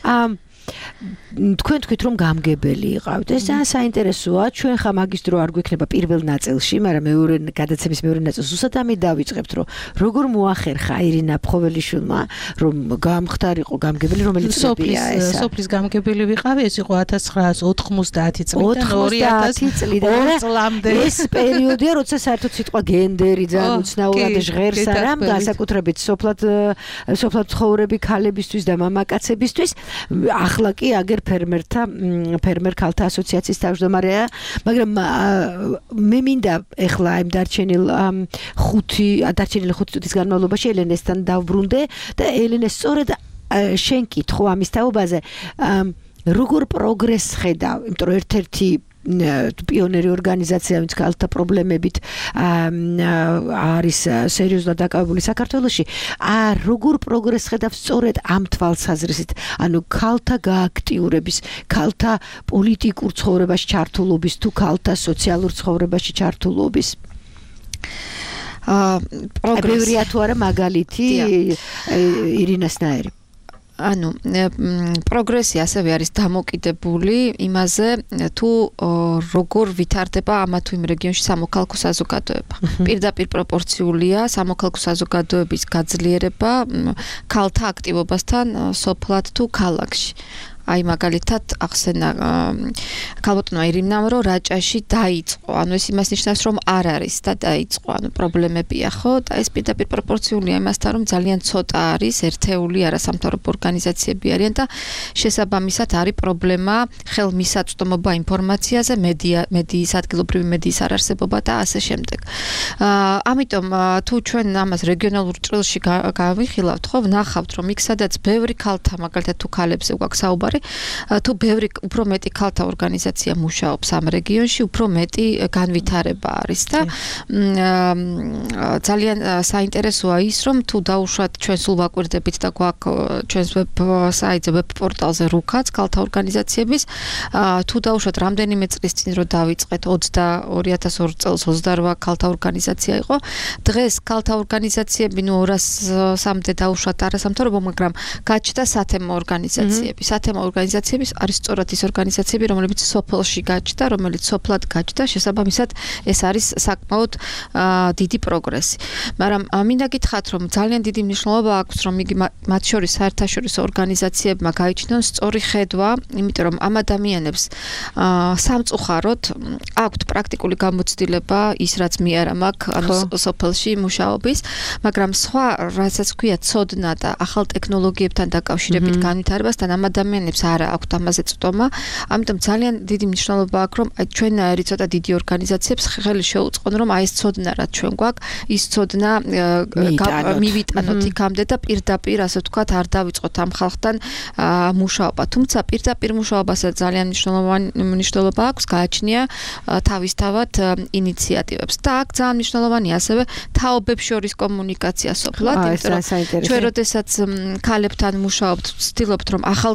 თქვენ თქვით რომ გამგებელი იყავთ. ეს ძალიან საინტერესოა. ჩვენ ხა მაგის დრო არ გვექნება პირველ ნაწილში, მაგრამ მეორე გადაცემის მეორე ნაწილს უსადამი დავიწყებთ, რომ როგორ მოახერხა ირინა ფხოველიშვილმა, რომ გამختارიყო გამგებელი, რომელიც სოფლის სოფლის გამგებელი ვიყავი, ეს იყო ათას ცხრაას ოთხმოცდაათი წლიდან ორი ათას წლამდე. ეს პერიოდია, როცა საერთოდ სიტყვა გენდერი ძალიან უცნაურად ჟღერს არა, განსაკუთრებით სოფლად სოფლად ცხოვრები ქალებისთვის და მამაკაცებისთვის. ახლა კი აგერ ფერმერთა ფერმერ ქალთა ასოციაციის თავმჯდომარეა, მაგრამ მე მინდა ეხლა იმ დარჩენილ ხუთი დარჩენილი ხუთი წუთის განმავლობაში ელენესთან დავბრუნდე და ელენე სწორედ შენ კითხო ამის თაობაზე როგორ პროგრესს ხედავ, იმიტომ რომ ერთ-ერთი პიონერი ორგანიზაცია, ვინც ქალთა პრობლემებით არის სერიოზულად დაკავებული საქართველოში, როგორ პროგრესს ხედავ სწორედ ამ თვალსაზრისით, ანუ ქალთა გააქტიურების, ქალთა პოლიტიკურ ცხოვრებაში ჩართულობის თუ ქალთა სოციალურ ცხოვრებაში ჩართულობის. პროგრესია თუ არა მაგალითი ირინასნაირი. ანუ პროგრესი ასევე არის დამოკიდებული იმაზე, თუ როგორ ვითარდება ამა თუ იმ რეგიონში სამოქალაქო საზოგადოება. პირდაპირ პროპორციულია სამოქალაქო საზოგადოების გაძლიერება ქალთა აქტივობასთან სოფლად თუ ქალაქში. აი მაგალითად ახსენა ქალბატონმა ირინამ, რომ რაჭაში დაიწყო, ანუ ეს იმას ნიშნავს, რომ არ არის და დაიწყო, ანუ პრობლემებია, ხო? და ეს პირდაპირ პროპორციულია იმასთან, რომ ძალიან ცოტა არის ერთეული არასამთავრობო ორგანიზაციები არიან და შესაბამისად არის პრობლემა ხელმისაწვდომობა ინფორმაციაზე, მედია, მედიის ადგილობრივი მედიის არარსებობა და ასე შემდეგ. ამიტომ თუ ჩვენ ამას რეგიონალურ ჭრილში გავიხილავთ, ხო, ვნახავთ, რომ იქ სადაც ბევრი ქალთა, მაგალითად თუ ქალებზე გვაქვს საუბარი, თუ ბევრი უფრო მეტი ქალთა ორგანიზაცია მუშაობს ამ რეგიონში, უფრო მეტი განვითარება არის და ძალიან საინტერესოა ის, რომ თუ დაუშვათ ჩვენ სულ ვაკვირდებით და გვაქვს ჩვენს ვებ საიტზე, ვებ პორტალზე რუქაც ქალთა ორგანიზაციების, თუ დაუშვათ რამდენიმე წლის წინ რო დავიწყეთ ორი ათას ორი წელს ოცდაორ ქალთა ორგანიზაცია იყო. დღეს ქალთა ორგანიზაციები ნუ ორასამდე დაუშვათ არასამთავრობო, მაგრამ გაჩნდა სათემო ორგანიზაციები. სათემო ორგანიზაციების არის სწორად ის ორგანიზაციები, რომლებიც სოფელში გაჩნდა, რომელიც სოფლად გაჩნდა, შესაბამისად ეს არის საკმაოდ დიდი პროგრესი. მაგრამ მინდა გითხრათ, რომ ძალიან დიდი მნიშვნელობა აქვს, რომ იგი მათ შორის საერთაშორისო ორგანიზაციებმა გაიჩნდონ სწორი ხედვა, იმიტომ რომ ამ ადამიანებს სამწუხაროდ აქვთ პრაქტიკული გამოცდილება, ის რაც მე არ მაქვს, ანუ სოფელში მუშაობის, მაგრამ სხვა რასაც ქვია ცოდნა და ახალ ტექნოლოგიებთან დაკავშირებით განვითარებასთან ამ ადამიანებს არა აქვთ ამაზე წვდომა, ამიტომ ძალიან დიდი მნიშვნელობა აქვს, რომ აი ჩვენაირი ცოტა დიდი ორგანიზაციებს ხელი შეუწყონ, რომ აი ეს ცოდნა რაც ჩვენ გვაქვს, ის ცოდნა მივიტანოთ იქამდე და პირდაპირ, ასე ვთქვათ, არ დავიწყოთ ამ ხალხთან მუშაობა. თუმცა პირდაპირ მუშაობასაც ძალიან მნიშვნელოვანი მნიშვნელობა აქვს, გააჩნია თავისთავად ინიციატივებს. და აქ ძალიან მნიშვნელოვანია ასევე თაობებს შორის კომუნიკაცია სოფლად, იმიტომ რომ ჩვენ როდესაც ქალებთან მუშაობთ, ვცდილობთ, რომ ახალგაზრდული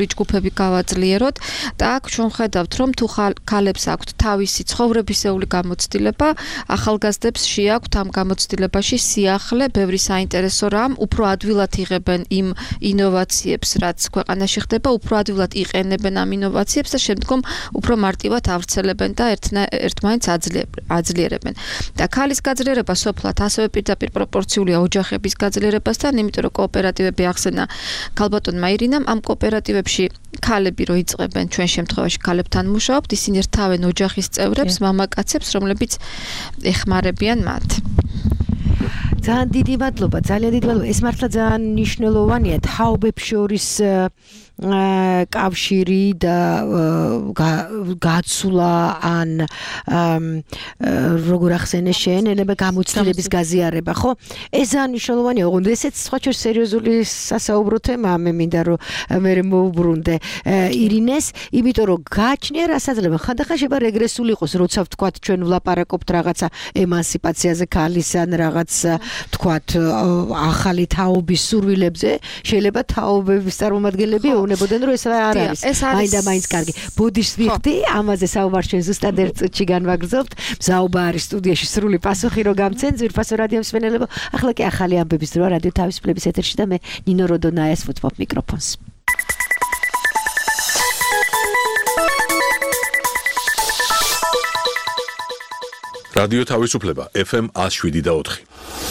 ჯგუფები გავაძლიეროთ და აქ ჩვენ ხედავთ რომ თუ ქალებს აქვთ თავისი ცხოვრებისეული გამოცდილება, ახალგაზრდებს შეაქვთ ამ გამოცდილებაში სიახლე, ბევრი საინტერესო რამ, უფრო ადვილად იღებენ იმ ინოვაციებს, რაც ქვეყანაში ხდება, უფრო ადვილად იყენებენ ამ ინოვაციებს და შემდგომ უფრო მარტივად ავრცელებენ და ერთმანეთს აძლიერებენ. და ქალის გაძლიერება სოფლად ასევე პირდაპირ პროპორციულია ოჯახების გაძლიერებასთან, იმიტომ რომ კოოპერატივები ახსენა ქალბატონმა ირინამ, ამ კოოპერატივებში ქალები რო იწყებენ, ჩვენ შემთხვევაში ქალებთან მუშაობთ, ისინი ერთავენ ოჯახის წევრებს, მამაკაცებს, რომლებიც ეხმარებიან მათ. ძალიან დიდი მადლობა, ძალიან დიდი მადლობა. ეს მართლა ძალიან მნიშვნელოვანია თაობებს შორის კავშირი და გაცვლა ან როგორ ახსენე შენ, ენება გამოცდილების გაზიარება, ხო? ეს ძალიან მნიშვნელოვანია, ოღონდ ესეც სხვა შორს სერიოზული სასაუბრო თემაა, მე მინდა რომ მე მოვუბრუნდე ირინეს, იმიტომ რომ გააჩნია რასაძლებლობა, ხანდახან შეიძლება რეგრესული იყოს, როცა ვთქვათ ჩვენ ვლაპარაკობთ რაღაცა ემანსიპაციაზე ქალის ან რაღაც ვთქვათ ახალი თაობის სურვილებზე, შეიძლება თაობების წარმომადგენლები ეუბნებოდნენ, რომ ეს არ არის. მაინდა მაინც კარგი. ბოდიშს ვიხდი, ამაზე საუბარს ჩვენ ზუსტად ერთ წუთში განვაგრძობთ. მზაობა არის სტუდიაში სრული პასუხი რო გამცენ, ძვირფასო რადიო მსმენელებო. ახლა კი ახალი ამბების დროა რადიო თავისუფლების ეთერში და მე ნინო როდონაიას ვუთმობ მიკროფონს. რადიო თავისუფლება ეფ ემ one oh seven და four.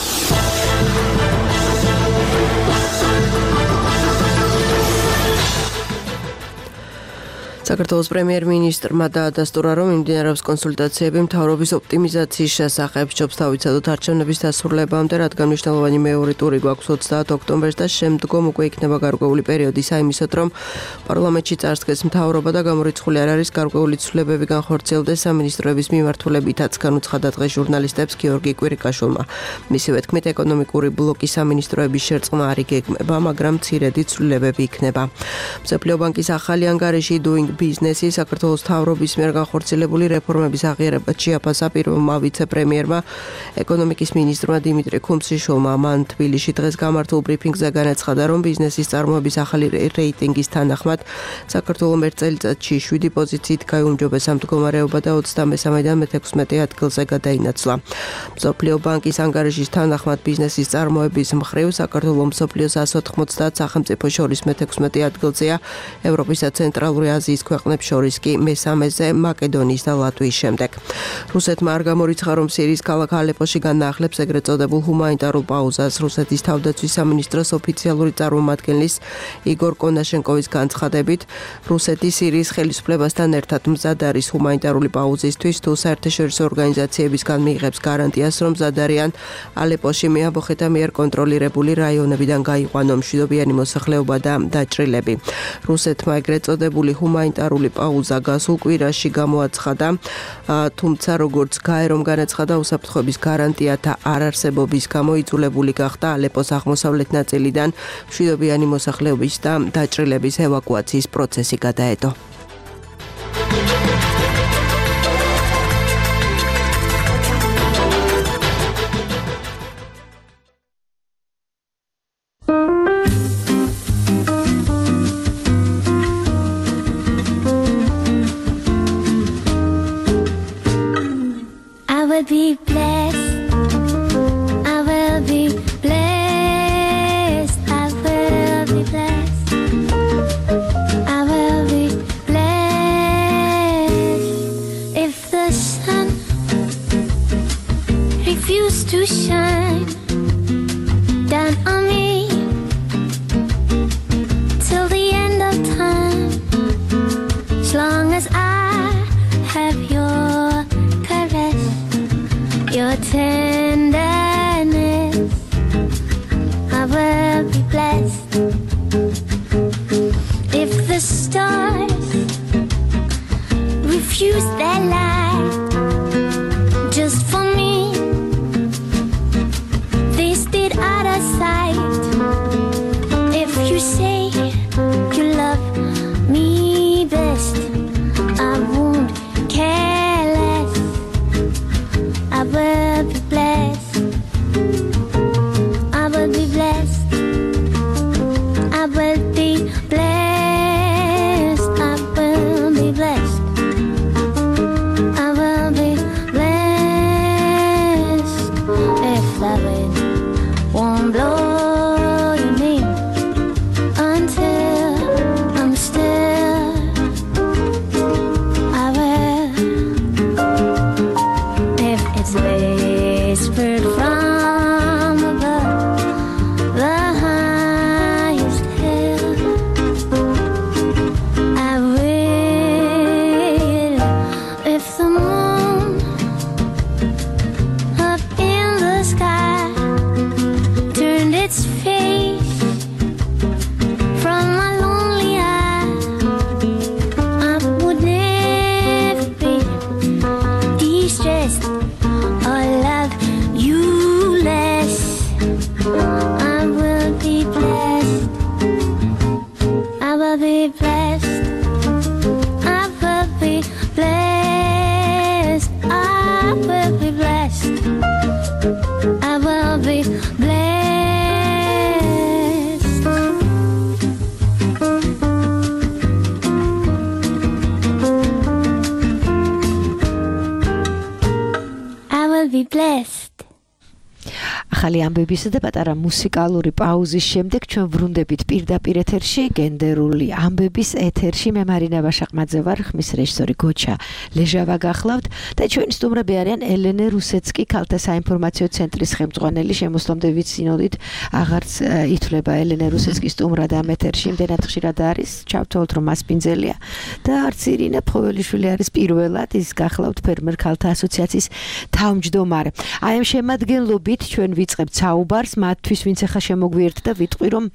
საქართველოს პრემიერ-მინისტრმა დაადასტურა, რომ მიმდინარეობს კონსულტაციები მთავრობის ოპტიმიზაციის შესახებ, ჯობს თავიცადოთ არჩევნების დასრულებამდე, რადგან მნიშვნელოვანი მეორე ტური გვაქვს ოცდაათ ოქტომბერს და შემდგომ უკვე იქნება გარკვეული პერიოდი საიმისოდ, რომ პარლამენტში წარსდგეს მთავრობა და გამორიცხული არ არის გარკვეული ცვლილებები განხორციელდეს სამინისტროების მიმართულებითაც, განუცხადა დღეს ჟურნალისტებს გიორგი კვირიკაშვილმა. მისივე თქმით, ეკონომიკური ბლოკი სამინისტროების შერწყმა არ იგეგმება, მაგრამ მცირედი ცვლილებები იქნება. მსოფლიო ბანკის ახალი ანგარიში doing ბიზნესი საქართველოს მთავრობის მიერ განხორციელებული რეფორმების აღიარებად შეაფასა პირველმა ვიცე-პრემიერმა ეკონომიკის მინისტრმა დიმიტრი ქუმსიშვილმა. მან თბილისში დღეს გამართულ ბრიფინგზე განაცხადა, რომ ბიზნესის წარმოების ახალი რეიტინგის თანახმად საქართველოს ერთ წელიწადში შვიდი პოზიციით გაიუმჯობესა მდგომარეობა და ოცდამესამედან მეთექვსმეტე ადგილზე გადაინაცვლა. მსოფლიო ბანკის ანგარიშის თანახმად ბიზნესის წარმოების მხრივ საქართველოს მსოფლიოს one ninety სახელმწიფო შორის მეთექვსმეტე ადგილზეა, ევროპის და ცენტრალური აზიის ქვეყნებს შორის კი მესამეზე მაკედონიის და ლატვიის შემდეგ. რუსეთმა არ გამორიცხა, რომ სირიის ქალაქ ალეპოში განაახლებს ეგრეთ წოდებულ ჰუმანიტარულ პაუზას. რუსეთის თავდაცვის სამინისტროს ოფიციალური წარმომადგენლის იგორ კონაშენკოვის განცხადებით, რუსეთი სირიის ხელისუფლებასთან ერთად მზად არის ჰუმანიტარული პაუზისთვის, თუ საერთაშორისო ორგანიზაციებისგან მიიღებს გარანტიას, რომ მზად არიან ალეპოში მეამბოხეთა მიერ კონტროლირებული რაიონებიდან გაიყვანონ მშვიდობიანი მოსახლეობა და დაჭრილები. რუსეთმა ეგრეთ წოდებული ჰუმანიტარული პაუზა გასულ კვირაში გამოაცხადა, თუმცა როგორც გაერომ განაცხადა, უსაფრთხოების გარანტიათა არარსებობის გამო იძულებული გახდა ალეპოს აღმოსავლეთ ნაწილიდან მშვიდობიანი მოსახლეობის და დაჭრილების ევაკუაციის პროცესი გადაედო. Be blessed. I will be blessed. I will be blessed. I will be blessed. ახალი ამბებისა და პატარა მუსიკალური პაუზის შემდეგ ჩვენ ვრუნდებით პირდაპირ ეთერში გენდერული ამბების ეთერში. მე მარინა ვაშაყმაძე ვარ, ხმის რეჟისორი გოჩა ლეჟავა გახლავთ და ჩვენი სტუმრები არიან ელენე რუსეცკი, ქალთა საინფორმაციო ცენტრის ხელმძღვანელი. შემოსვლამდე ვიცინოდით, აღარც ითვლება ელენე რუსეცკის სტუმრად ამ ეთერში, იმდენად ხშირად არის, ჩავთვალოთ რომ მასპინძელია და არც ირინე ფოველიშვილი არის პირველად, ის გახლავთ ფერმერ ქალთა ასოციაციის თავმჯდომარე. აი ამ შემადგენლობით ჩვენ ვიწყებთ საუბარს მათთვის, ვინც ახლა შემოგვიერთდა და ვიტყვი რომ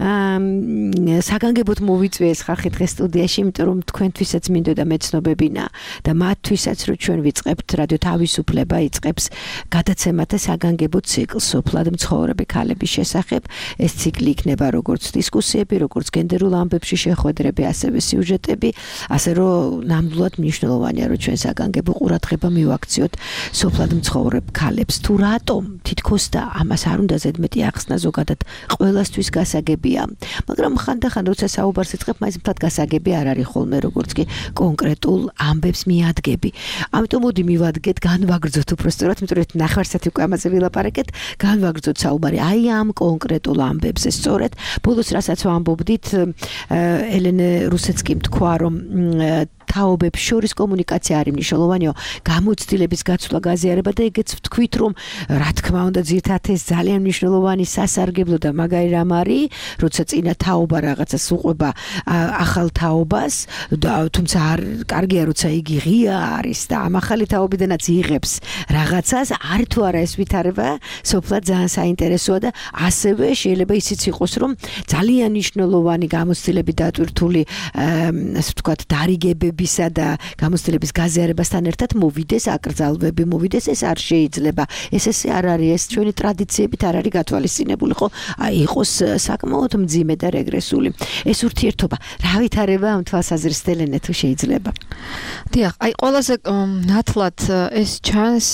საგანგებოდ მოვიწვიეს ხალხი დღეს სტუდიაში, იმიტომ რომ თქვენთვისაც მინდოდა მეცნობებინა და მათთვისაც რომ ჩვენ ვიწყებთ რადიო თავისუფლება იწყებს გადაცემათა საგანგებო ციკლს სოფლად მცხოვრები ქალების შესახებ. ეს ციკლი იქნება როგორც დისკუსიები, როგორც გენდერულ ამბებში შეხვედრები, ასევე სიუჟეტები, ასე რომ ნამდვილად მნიშვნელოვანია რომ ჩვენ საგანგებო ყურადღება მივაქციოთ სოფლად მცხოვრებ ქალებს. თუ რატომ თითქოს და ამას არ უნდა ზედმეტი ახსნა, ზოგადად ყველასთვის გასაგებია, მაგრამ ხანდახან როცა საუბარს იწყებ, მაინც მთლად გასაგები არ არის ხოლმე, როგორც კი კონკრეტულ ამბებს მიადგები. ამიტომ მოდი მივადგეთ, განვაგრძოთ უბრალოდ, იმიტომ რომ ნახევარსათი უკვე ამაზე ვილაპარაკეთ, განვაგრძოთ საუბარი აი ამ კონკრეტულ ამბებზე. სწორედ ბოლოს რასაც ვამბობდით, ელენე რუსეცკიმ თქვა, რომ თაობებს შორის კომუნიკაცია არის მნიშვნელოვანია, გამოცდილების გაცვლა, გაზიარება და ეგეც ვთქვით, რომ რა თქმა უნდა ძირთადად ეს ძალიან მნიშვნელოვანი სასარგებლო და მაგარი რამ არის, როცა წინა თაობა რაღაცას უყვება ახალ თაობას, თუმცა კარგია როცა იგი ღია არის და ამ ახალი თაობიდანაც იღებს რაღაცას, არის თუ არა ეს ვითარება, სოფლად ძალიან საინტერესოა და ასევე შეიძლება ისიც იყოს, რომ ძალიან მნიშვნელოვანი გამოცდილები დატვირთული, ასე ვთქვათ, დარიგებებისა და გამოცდილების გაზიარებასთან ერთად მოვიდეს აკრძალვები, მოვიდეს, ეს არ შეიძლება. ეს ესე არ არის, ეს ჩვენი ტრადიციებით არ არის გათვალისწინებული, ხო? აი იყოს საკმაოდ მძიმე და რეგრესული. ეს ურთიერთობა რა ვითარება ამ თვალსაზრისით, ელენე, თუ შეიძლება? დიახ, აი ყველაზე ნათლად ეს ჩანს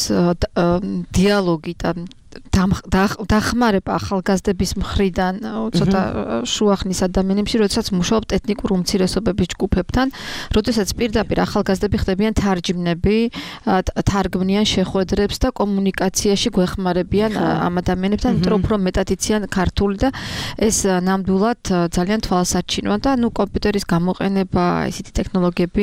დიალოგი და დახმარება ახალგაზრდების მხრიდან ცოტა შუახნის ადამიანებში, როდესაც მუშაობთ ეთნიკურ უმცირესობების ჯგუფებთან, როდესაც პირდაპირ ახალგაზრდები ხდებიან თარჯმნები, თარგმნიან შეხვედრებს და კომუნიკაციაში გვეხმარებიან ამ ადამიანებთან, იმიტომ რომ უფრო მეტად იციან ქართული და ეს ნამდვილად ძალიან თვალსაჩინოა და ნუ კომპიუტერის გამოყენება, ისეთი ტექნოლოგიები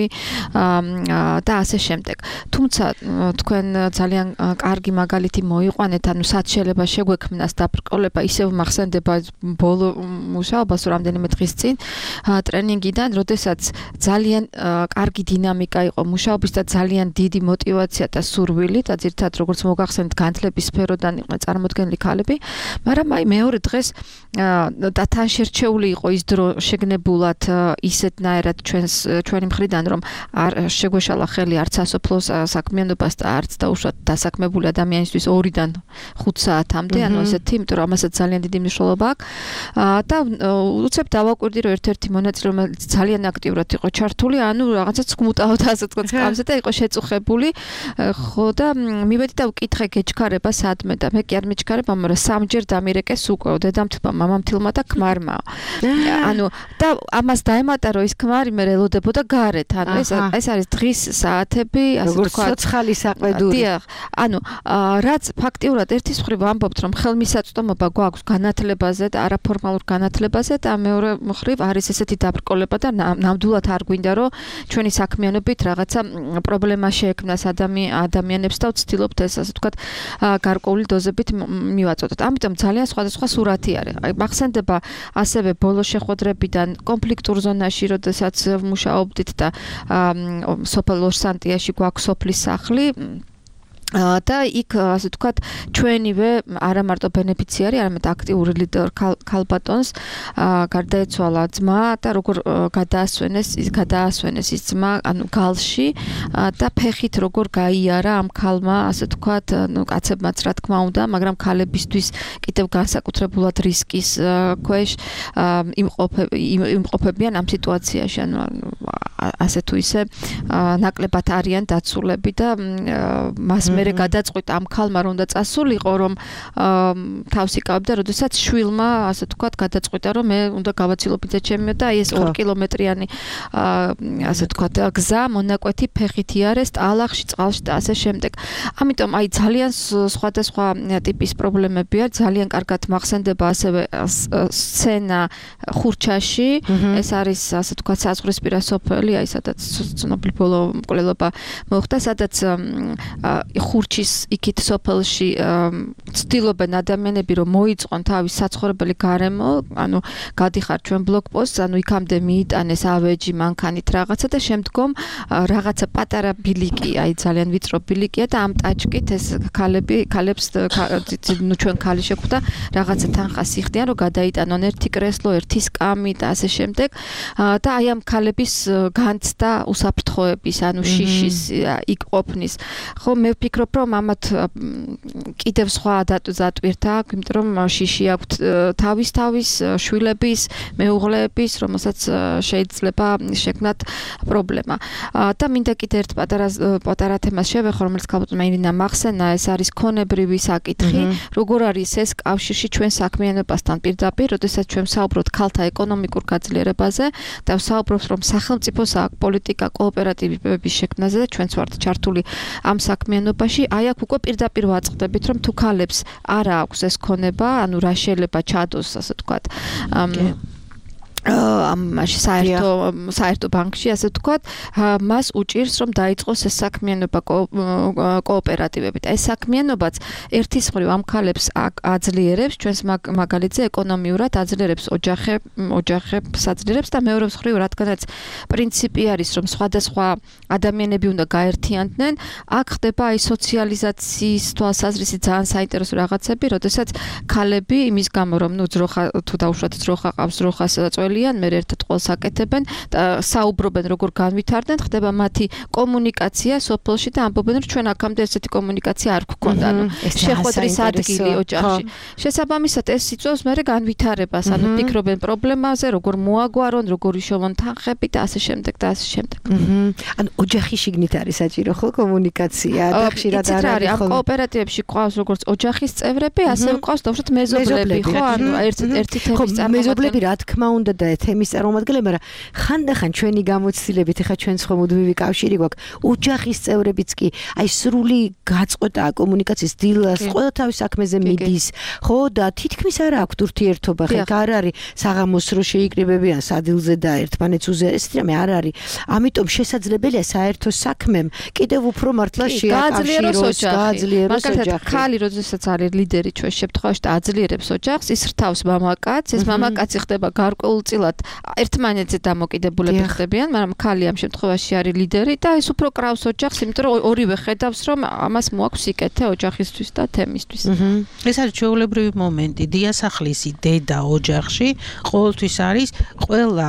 და ასე შემდეგ. თუმცა თქვენ ძალიან კარგი მაგალითი მოიყვანეთ, ანუ სად შეიძლება შეგვექმნას დაბრკოლება, ისევ მახსენდება ბოლო მუშაობას რამდენიმე დღის წინ ტრენინგიდან, როდესაც ძალიან კარგი დინამიკა იყო მუშაობის და ძალიან დიდი мотиваცია და სურვილი და ძირთადად როგორც მოგახსენეთ განათლების სფეროდან იყვნენ წარმოდგენილი ქალები, მაგრამ აი მეორე დღეს და თან შერჩეული იყო ის დრო შეგნებულად ისეთნაირად ჩვენს ჩვენი მხრიდან, რომ არ შეგვეშალა ხელი არც სასოფლო საქმიანობას და არც დაუშვათ დასაქმებული ადამიანისთვის ორიდან ხუთ საათამდე, ანუ ესეთი, იმიტომ რომ ამასაც ძალიან დიდი მნიშვნელობა აქვს. და უცებ დავაკვირდი, რომ ერთ-ერთი მონაწილე, რომელიც ძალიან აქტიურად იყო ჩართული, ანუ რაღაცაც გმუტავდა, ასე თქვა, სკამზე და იყო შეწუხებული, ხო და მივედი და ვკითხე გეჩქარება სადმე და მე კი არ მეჩქარება, მაგრამ სამჯერ დამირეკეს უკვე დედამთილმა, მამამთილმა და ქმარმა. ანუ და ამას დაემატა, რომ ის ქმარი მე ელოდებოდა გარეთ, ანუ ეს ეს არის დღის საათები, ასე თქვა. როგორც ცოცხალი საყვედური. დიახ, ანუ რაც ფაქტიურად ერთის მხრივ ვამბობთ, რომ ხელმისაწვდომობა გვაქვს განათლებაზე და არაფორმალურ განათლებაზე და მეორე მხრივ არის ესეთი დაბრკოლება და ნამდვილად არ გვინდა, რომ ჩვენი საქმიანობით რაღაცა პრობლემა შეექმნას ადამიანებს და ვცდილობთ ეს, ასე ვთქვათ, გარკვეული დოზებით მივაწოდოთ. ამიტომ ძალიან სხვადასხვა სურათი არის. აი მახსენდება ასევე ბოლო შეხვედრებიდან კონფლიქტურ ზონაში, როდესაც ვმუშაობდით და სოფელ ორსანტიაში გვაქვს სოფლის სახლი, და იქ ასე ვთქვათ ჩვენივე არა მარტო ბენეფიციარი, არამედ აქტიური ლიდერ ქალბატონს გარდაეცვალა ძმა და როგორ გადაასვენეს ის გადაასვენეს ის ძმა, ანუ გალში და ფეხით როგორ გაიარა ამ ქალმა, ასე ვთქვათ, ნუ კაცებმაც რა თქმა უნდა, მაგრამ ქალებისთვის კიდევ განსაკუთრებულად რისკის ქვეშ იმყოფებიან ამ სიტუაციაში, ანუ ასე თუ ისე ნაკლებად არიან დაცულები და მას მერე გადაწყვიტა ამ ქალმა რომ უნდა წასულიყო რომ თავს იკავებდა, როდესაც შვილმა ასე თქვა გადაწყვიტა რომ მე უნდა გავაცილობინე ჩემი და აი ეს ორი კილომეტრიანი ასე თქვა გზა მონაკვეთი ფეხით იარეს ტალახში, წყალში და ასე შემდეგ. ამიტომ აი ძალიან სხვადასხვა ტიპის პრობლემები არის, ძალიან კარგად მახსენდება ასევე სცენა ხურჩაში, ეს არის ასე თქვა საზღვრისპირა სოფელი, აი სადაც ცნობილი ბოლო მკვლელობა მოხდა, სადაც ხურჩის იქით სოფელში ცდილობენ ადამიანები რომ მოიწყონ თავის საცხოვრებელი გარემო, ანუ გადიხარ ჩვენ ბლოკპოსტს, ანუ იქამდე მიიტანეს ავეჯი, მანქანით რაღაცა და შემდგომ რაღაცა პატარა ბილიკი, აი ძალიან ვიწრო ბილიკია და ამ ტაჭკით ეს ქალები, ქალებს ნუ ჩვენ ქალი შეხვდა, რაღაცა თანხას იხდიან რომ გადაიტანონ ერთი კრესლო, ერთი სკამი და ასე შემდეგ და აი ამ ქალების განცდა უსაფრთხოების, ანუ შიშის იქ ყოფნის. ხო, მე ვფიქრობ რომ ამათ კიდევ სხვა დატვირთა აქვს, იმიტომ რომ შიში აქვთ თავის თავის შვილების, მეუღლეების, რომელსაც შეიძლება შექმნათ პრობლემა. და მინდა კიდე ერთ პატარა პატარა თემას შევეხო, რომელიც ქალბატონმა ირინა მახსენა, ეს არის ქონებრივი საკითხი, როგორ არის ეს კავშირში ჩვენ საქმიანობასთან პირდაპირ, როდესაც ჩვენ ვსაუბრობთ ქალთა ეკონომიკურ გაძლიერებაზე და ვსაუბრობთ რომ სახელმწიფოს აქვს პოლიტიკა კოოპერატივების შექმნაზე და ჩვენც ვართ ჩართული ამ საქმიანობაში, აი აქ უკვე პირდაპირ ვაწყდებით რომ თუ ქალებს არ აქვს ეს ქონება, ანუ რა შეიძლება ჩადოს, ასე ვთქვათ, ამაში საერთო საერთო ბანკში ასე ვთქვათ, მას უჭირს რომ დაიწყოს ეს საქმიანობა კოოპერატივებით. ეს საქმიანობაც ერთის მხრივ ამ ქალებს აძლიერებს, ჩვენს მაგალითზე ეკონომიურად აძლიერებს ოჯახე ოჯახებს აძლიერებს და მეორე მხრივ რადგანაც პრინციპი არის რომ სხვადასხვა ადამიანები უნდა გაერთიანდნენ, აქ ხდება აი სოციალიზაციის თვალსაზრისით ძალიან საინტერესო რაღაცები, როდესაც ქალები იმის გამო რომ ნუ ძროხა თუ დაუშვათ ძროხა ყავს, ძროხას წველი მე ერთად ყველს აკეთებენ და საუბრობენ როგორ განვითარდნენ, ხდება მათი კომუნიკაცია სოფელში და ამბობენ რომ ჩვენ აქამდე ესეთი კომუნიკაცია არ გვქონდა, ანუ შეხვედრის ადგილი ოჯახში. შესაბამისად ეს იწვევს მერე განვითარებას, ანუ ფიქრობენ პრობლემაზე, როგორ მოაგვარონ, როგორ იშოვონ თანხები და ასე შემდეგ და ასე შემდეგ. ანუ ოჯახი შიგნით არის საჭირო ხო კომუნიკაცია და ხშირად არ არის ხო. ამ კოოპერატივებში ყავს როგორც ოჯახის წევრები, ასევე ყავს დაუშვათ მეზობლები, ხო, ანუ ერთ ერთი თემის წარმომადგენლები. მეზობლები რა თქმა უნდა და თემის წარმომადგენლები, მაგრამ ხანდახან ჩვენი გამოცდილებით, ეხა ჩვენს ხო მუდმივი კავშირი გვაქვს, ოჯახის წევრებიც კი, აი სრული გაწყვეტა კომუნიკაციის დილას, ყველა თავის საქმეზე მიდის, ხო და თითქმის არ აქვს ურთიერთობა, ხა არ არის საღამოს რო შეიკრიბებიან სადილზე და ერთმანეთს უზიარეს, ესეთი რამე არ არის. ამიტომ შესაძლებელია საერთო საქმემ კიდევ უფრო მართლა შეაკავშიროს, გააძლიეროს ოჯახი. ქალი როდესაც არის ლიდერი ჩვენ შემთხვევაში და აძლიერებს ოჯახს, ის რთავს მამაკაცს, ეს მამაკაცი ხდება გარკვეულწილად ერთმანეთზე დამოკიდებულები ხდებიან, მაგრამ ქალი ამ შემთხვევაში არის ლიდერი და ეს უფრო კრავს ოჯახს, იმიტომ რომ ორივე ხედავს რომ ამას მოაქვს სიკეთე ოჯახისთვის და თემისთვის. ეს არის ჩვეულებრივი მომენტი. დიასახლისი დედა ოჯახში ყოველთვის არის ყველა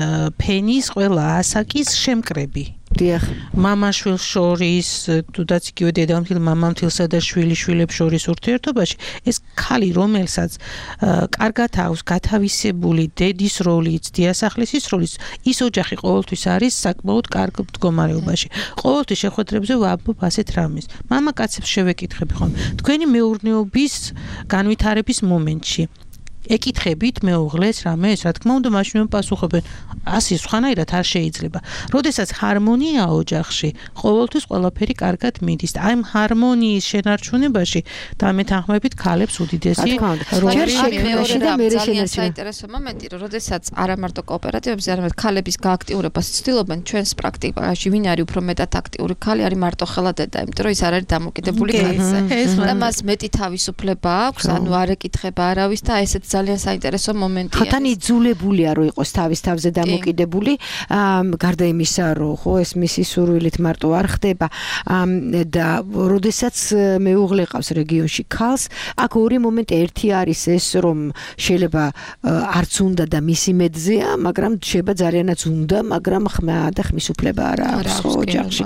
ფენის, ყველა ასაკის შემკრები. დიახ. მამაშვილს შორის, თუდაც იგივე დედამთილ, მამამთილსა და შვილიშვილებს შორის ურთიერთობაში, ეს ქალი, რომელსაც კარგად აქვს გათავისებული დედის როლიც, დიასახლისის როლიც, ის ოჯახი ყოველთვის არის საკმაოდ კარგ მდგომარეობაში. ყოველთვის შეხვედრებზე ვამბობ ასეთ რამეს. მამაკაცებს შევეკითხები ხომ, თქვენი მეურნეობის განვითარების მომენტში ეკითხებით მეუღლეს რამეს, რა თქმა უნდა, მაშინ პასუხობენ, ასე სხვანაირად არ შეიძლება. როდესაც ჰარმონია ოჯახში, ყოველთვის ყველაფერი კარგად მიდის. აი ამ ჰარმონიის შენარჩუნებაში დამეთანხმებით ქალებს უდიდესი როლი შექმნაში და მე ძალიან საინტერესო მომენტი, რომ როდესაც არა მარტო კოოპერატივებზე, არამედ ქალების გააქტიურებას ცდილობენ ჩვენს პრაქტიკაში, ვინ არის უფრო მეტად აქტიური ქალი, არის მარტო ხელა დედა, იმიტომ რომ ის არ არის დამოკიდებული კაცზე. და მას მეტი თავისუფლება აქვს, ანუ არ ეკითხება არავის და ესეც ძალიან საინტერესო მომენტია. ხოთანი იძულებულია რომ იყოს თავის თავზე დამოკიდებული, გარდა იმისა, რომ ხო ეს მისი სურვილით მარტო არ ხდება და როდესაც მეუღლე ყავს რეგიონში ქალს, აქ ორი მომენტი, ერთი არის ეს, რომ შეიძლება არც უნდა და მისი მეძია, მაგრამ შეიძლება ძალიანაც უნდა, მაგრამ ხმა და ხმის უფლება არ აქვს ხო ოჯახში.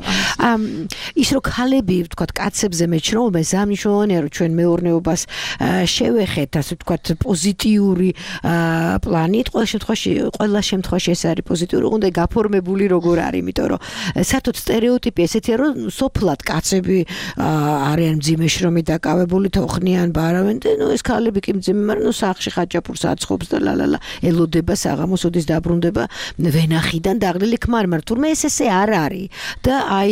ის რომ ქალები, ვთქვათ, კაცებზე მეჩნეულობა, ეს ამნიშნულია, რომ ჩვენ მეურნეობას შევეხეთ, ასე ვთქვათ, პოზიტიურად პოზიტიური პლანით, ყველა შემთხვევაში, ყველა შემთხვევაში ეს არის პოზიტიური, უნდა გაფორმებული როგორ არის, იმიტომ რომ საერთოდ სტერეოტიპი ესეთია, რომ სოფლად კაცები არიან მძიმე შრომით დაკავებული, თოხნიან, ბარავენ და ნუ ეს ქალები კი მძიმე, მაგრამ ნუ სახლში ხაჭაპურს აცხობს და ლალალა ელოდება საღამოს, ოდის დაბრუნდება ვენახიდან დაღლილი ქმარი, მაგრამ თურმე ეს ესე არ არის და აი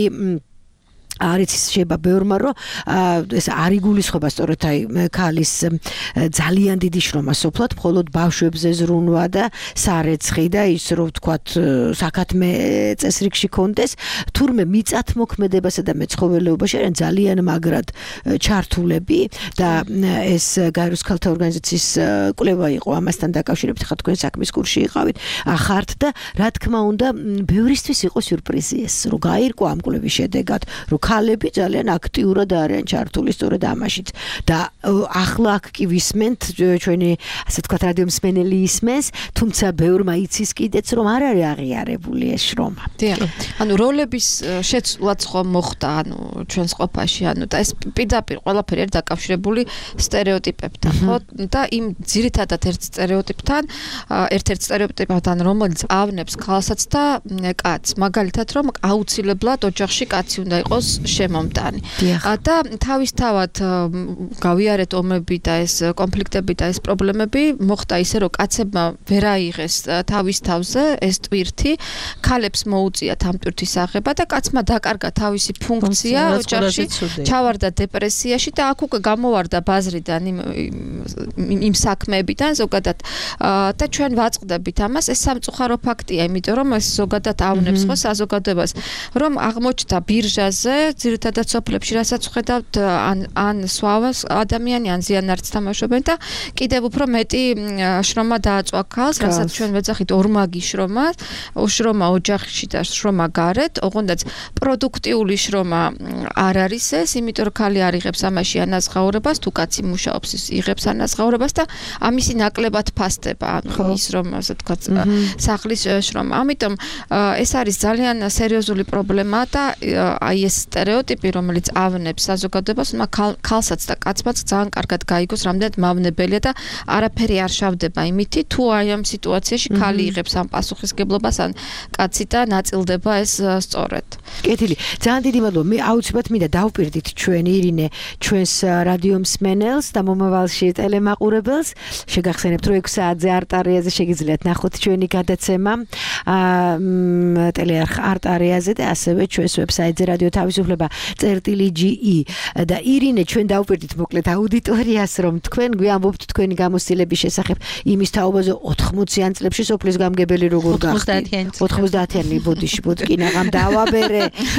არის შეიძლება ბევრმა რომ ეს არ იგულისხმება სწორედ აი ქალის ძალიან დიდი შრომა სოფლად, მხოლოდ ბავშვებზე ზრუნვა და სარეცხი და ის რომ ვთქვათ საქათმე წესრიგში კონდეს, თურმე მიწათმოქმედებასა და მეცხოველეობაში არიან ძალიან მაგრად ჩართულები და ეს გაეროს ქალთა ორგანიზაციის კვლევა იყო ამასთან დაკავშირებით, ხა თქვენ საქმის კურსში იყავით, ახართ და რა თქმა უნდა ბევრისთვის იყო სიურპრიზი ეს, რომ გაირკვა ამ კვლევის შედეგად, რომ ქალები ძალიან აქტიურად არიან ჩართული სწორედ ამაშიც და ახლა აქ კი ვისმენთ ჩვენი ასე ვთქვათ რადიო მსმენელი ისმენს, თუმცა ბევრმა იცის კიდეც რომ არ არის აღიარებული ეს შრომა. დიახ. ანუ როლების შეცვლაც ხომ მოხდა ანუ ჩვენს ყოფაში, ანუ და ეს პირდაპირ ყველაფერი არის დაკავშირებული სტერეოტიპებთან, ხო? და იმ ძირითადად ერთ სტერეოტიპთან, ერთ-ერთ სტერეოტიპთან, რომელიც ავნებს ქალსაც და კაცს, მაგალითად რომ აუცილებლად ოჯახში კაცი უნდა იყოს შემომტანი. და თავისთავად გავიარეთ ომები და ეს კონფლიქტები და ეს პრობლემები მოხდა ისე რომ კაცებმა ვერ აიღეს თავის თავზე ეს ტვირთი, ქალებს მოუწიათ ამ ტვირთის აღება და კაცმა დაკარგა თავისი ფუნქცია ოჯახში, ჩავარდა დეპრესიაში და აქ უკვე გამოვარდა ბაზრიდან იმ იმ საქმეებიდან ზოგადად და ჩვენ ვაწყდებით ამას, ეს სამწუხარო ფაქტია, იმიტომ რომ ეს ზოგადად ავნებს ხო საზოგადოებას, რომ აღმოჩნდა ბირჟაზე ძირითადად სოფლებში, რასაც ვხედავთ, ან ან სვავას ადამიანი, ან ზიანარს თამაშობენ და კიდევ უფრო მეტი შრომა დააწვა ქალს, რასაც ჩვენ ვეძახით ორმაგი შრომა, შრომა ოჯახში და შრომა გარეთ, ოღონდაც პროდუქტიული შრომა არ არის ეს, იმიტომ რომ ქალი არ იღებს ამაში ანაზღაურებას, თუ კაცი მუშაობს, ის იღებს ანაზღაურებას და ამისი ნაკლებად ფასდება, ანუ ის რომ ასე ვთქვათ, სახლის შრომა. ამიტომ ეს არის ძალიან სერიოზული პრობლემა და აი ეს სტერეოტიპი, რომელიც ავნებს საზოგადოებას, ქალსაც და კაცმაც ძალიან კარგად გაიგოს, რამდენად მავნებელია და არაფერი არ შავდება იმითი, თუ აი ამ სიტუაციაში ქალი იღებს ამ პასუხისგებლობას, ან კაცი და ნაწილდება ეს სწორედ. კეთილი, ძალიან დიდი მადლობა. მე აუცილებლად მინდა დავპირდით ჩვენ ირინე, ჩვენს რადიო მსმენელს და მომავალში ტელემაყურებელს, შეგახსენებთ, რომ ექვსი საათზე არტარიაზე შეგიძლიათ ნახოთ ჩვენი გადაცემა ტელეარხ არტარიაზე და ასევე ჩვენს ვებსაიტზე რადიო თავისუფლება წერტილი ჯი ი და ირინე ჩვენ დავპირდით მოკლედ აუდიტორიას, რომ თქვენ გვიამბობთ თქვენი გამოცდილების შესახებ იმის თაობაზე ოთხმოციან წლებში სოფლის გამგებელი როგორ გახდით? ოცდაათიანი ბოდიში ბოდკი ნაღამ დავაბერე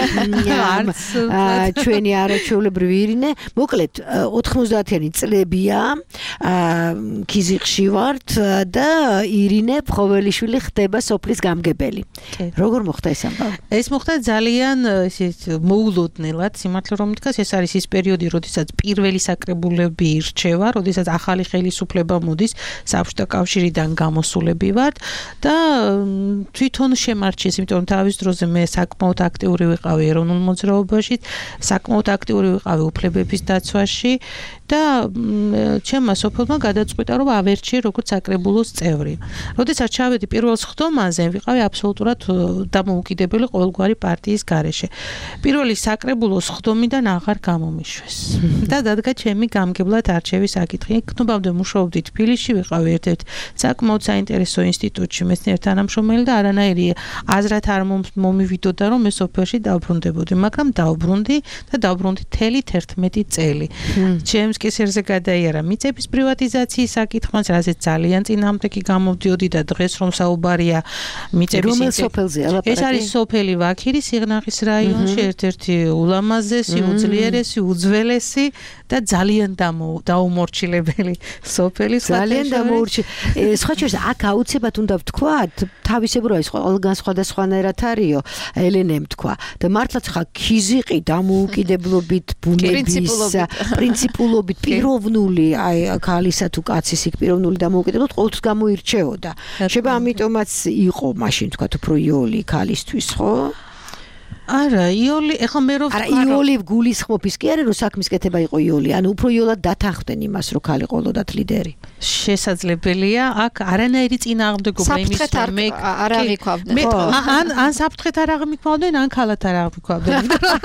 ჩვენი არაჩვეულებრივი ირინე, მოკლედ ოთხმოცდაათიანი წლებია, ქიზიყში ვართ და ირინე ფხოველიშვილი ხდება სოფლის გამგებელი. როგორ მოხდა ეს ამბავი? ეს მოხდა ძალიან ისეთ მოულოდნელად, სიმართლე რომ ვთქვას, ეს არის ის პერიოდი, როდესაც პირველი საკრებულები ირჩევა, როდესაც ახალი ხელისუფლება მოდის, საბჭოთა კავშირიდან გამოსულები ვართ და თვითონ შემარჩიეს, იმიტომ რომ თავის დროზე მე საკმაოდ აქტიური ვიყავი ეროვნულ მოძრაობაში, საკმაოდ აქტიური ვიყავი უფლებების დაცვაში და ჩემმა სოფელმა გადაწყვიტა, რომ ავერჩიე როგორც საკრებულოს წევრი. როდესაც ჩავედი პირველ სხდომაზე, ვიყავი აბსოლუტურად დამოუკიდებელი ყოველგვარი პარტიის გარეშე. პირველი საკრებულოს სხდომიდან აღარ გამომიშვეს. და დადგა ჩემი გამგებლად არჩევის საკითხი. იქნებამდე მუშაობდი თბილისში, ვიყავი ერთ-ერთ საკმაოდ საინტერესო ინსტიტუტში მეცნიერ თანამშრომელი და არანაირი აზრად არ მომივიდოდა, რომ მე სოფელში დავბრუნდებოდი, მაგრამ დავბრუნდი და დავბრუნდი თელი თერთმეტი წელი. ჩემს კისერზე გადაიარა მიწების პრივატიზაციის საკითხმაც, რაზეც ძალიან წინააღმდეგი გამოვდიოდი და დღეს რომ საუბარია მიწების რომელ სოფელზეა ლაპარაკი? ეს არის სოფელი ვაქირი სიღნაღის რაიონში, ერთ-ერთი ულამაზესი, უძლიერესი, უძველესი და ძალიან დაუმორჩილებელი სოფელი. ძალიან დაუმორჩილებელი. სხვა შორის აქ აუცილებლად უნდა ვთქვათ, თავისებური ის ყველგან სხვადასხვანაირად არისო, ელენემ თქვა და მართლაც ხა ქიზიყი დამოუკიდებლობით, ბუნების პრინციპულობით პიროვნული, აი ქალისა თუ კაცის იქ პიროვნული დამოუკიდებლობით ყოველთვის გამოირჩეოდა. შეიძლება ამიტომაც იყო მაშინ თქვა უფრო იოლი ქალისთვის, ხო? არა, იოლი, ეხლა მე რო არა, იოლი გულისხმობის კი არა, რომ საქმის კეთება იყო იოლი, ანუ უფრო იოლად დათანხმდნენ იმას, რომ ქალი ყოლოდათ ლიდერი. შესაძლებელია, აქ არანაირი წინააღმდეგობა იმის რომ მე არ აღიქვავდნენ. ან ან საფრთხეთ არ აღიქვავდნენ, ან ქალად არ აღიქვავდნენ.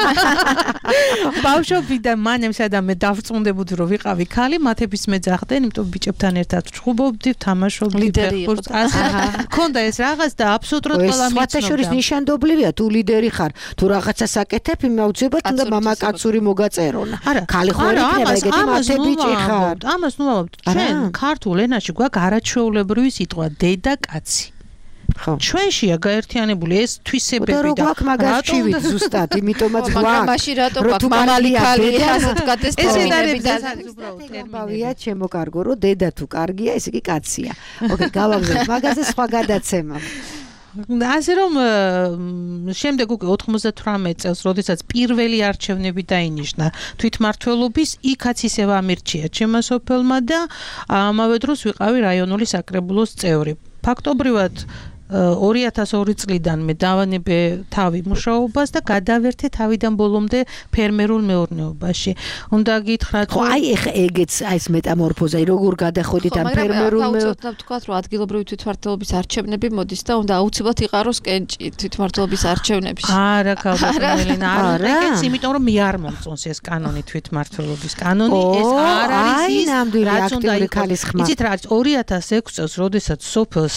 ბავშვობიდან მანამ სადამ მე დავწუნდებოდი რომ ვიყავი ქალი, მათების მეძახდნენ, იმიტომ ბიჭებთან ერთად ვჭუბობდი, თამაშობდი, ფეხბურთს. ქონდა ეს რაღაც და აბსოლუტურად ყველა მიცნობდა. სხვათა შორის ნიშანდობლივია, თუ ლიდერი ხარ, თუ რაღაცას აკეთებ, იმ აუცილებლად უნდა მამაკაცური მოგაწერონა. ქალი ხო არ იქნება ეგეთი მათებიჭი ხარ. ამას ნუ ვამბობთ. ჩვენ ქართულ ენაში გვაქვს არაჩვეულებრივი სიტყვა დედაკაცი. ხო. ჩვენშია გაერთიანებული ეს თვისებები და რო გვაქვს მაგას ჩივით ზუსტად, იმიტომაც გვაქვს. მაგრამ მაშინ რატო გვაქვს მამალი ქალი ასეთ კატესტროფებიდან ტერმინებია ჩემო კარგო, რომ დედა თუ კარგია, ეს იგი კაცია. ოკეი, გავაგზავნე მაგაზე სხვა გადაცემა. ასე რომ შემდეგ უკვე ოთხმოცდათვრამეტ წელს, როდესაც პირველი არჩევნები დაინიშნა თვითმმართველობის, იქაც ისევ ამირჩია ჩემმა სოფელმა და ამავე დროს ვიყავი რაიონული საკრებულოს წევრი. ფაქტობრივად ორი ათას ორი წლიდან მე დავანებე თავი მუშაობას და გადავერთე თავიდან ბოლომდე ფერმერულ მეურნეობაში. უნდა გითხრათ, ხო, აი ეხა ეგეც აი ეს მეტამორფოზა, როგორ გადახვედით ამ ფერმერულ მეურნეობაში. ხო, ვთქვათ, რომ ადგილობრივი თვითმმართველობის არჩევნები მოდის და უნდა აუცილებლად იყაროს კენჭი თვითმმართველობის არჩევნებში. არა, ქალბატონელენა, არა, ეგეც იმიტომ რომ მე არ მომწონს ეს კანონი თვითმმართველობის კანონი, ეს არ არის ის, რაც უნდა იყოს. იცით რა არის ორი ათას ექვსი წელს, როდესაც სოფელს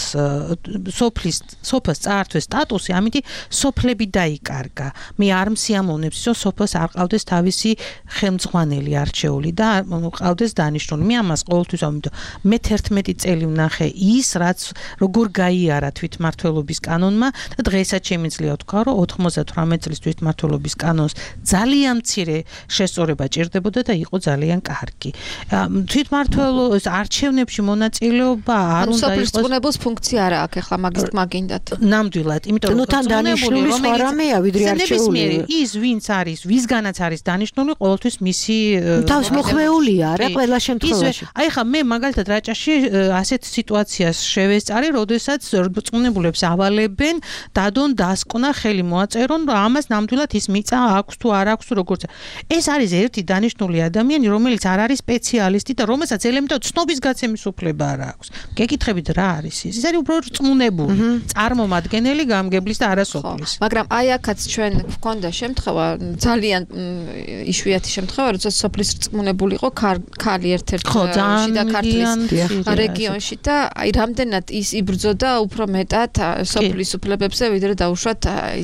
სოფ სოფელს წაართვეს სტატუსი, ამიტომ სოფლები დაიკარგა. მე არ მსიამოვნებს, რომ სოფელს არ ყავდეს თავისი ხელმძღვანელი არჩეული და ყავდეს დანიშნული. მე ამას ყოველთვის ამიტომ მე თერთმეტი წელი ვნახე ის, რაც როგორ გაიარა თვითმმართველობის კანონმა და დღესაც შემიძლია ვთქვა, რომ ოთხმოცდათვრამეტ წლის თვითმმართველობის კანონს ძალიან მცირე შესწორება ჭირდებოდა და იყო ძალიან კარგი. თვითმმართველობის არჩევნებში მონაწილეობა არ უნდა იყოს. სოფლის წყუნებელს ფუნქცია არა აქვს, ახლა მაგის მაგინდათ. ნამდვილად, იმიტომ რომ თან დანიშნული სხვა რამეა, ვიდრე არჩეული. ის ვინც არის, ვისგანაც არის დანიშნული, ყოველთვის მისი თავს მოხმეულია, რა ყველა შემთხვევაში. აი ხა მე მაგალითად რაჭაში ასეთ სიტუაციას შევესწარი, როდესაც წყუნებულებს ავალებენ, დადონ დასკვნა ხელი მოაწერონ, რომ ამას ნამდვილად ის მიწა აქვს თუ არ აქვს, როგორც. ეს არის ერთი დანიშნული ადამიანი, რომელიც არ არის სპეციალისტი და რომელსაც ელემენტარული ცნობის გაცემის უფლება არ აქვს. გეკითხებით რა არის ის? ის არის უბრალოდ წყუნებული, წარმომადგენელი გამგებლის და არასოფლის. მაგრამ აი აქაც ჩვენ გვქონდა შემთხვევა, ძალიან იშვიათი შემთხვევა, როდესაც სოფლის რწმუნებული იყო ქალი ერთ-ერთ შიდა ქართლის რეგიონში და აი რამდენად ის იბრძოდა უფრო მეტად სოფლის უფლებებზე, ვიდრე დაუშვათ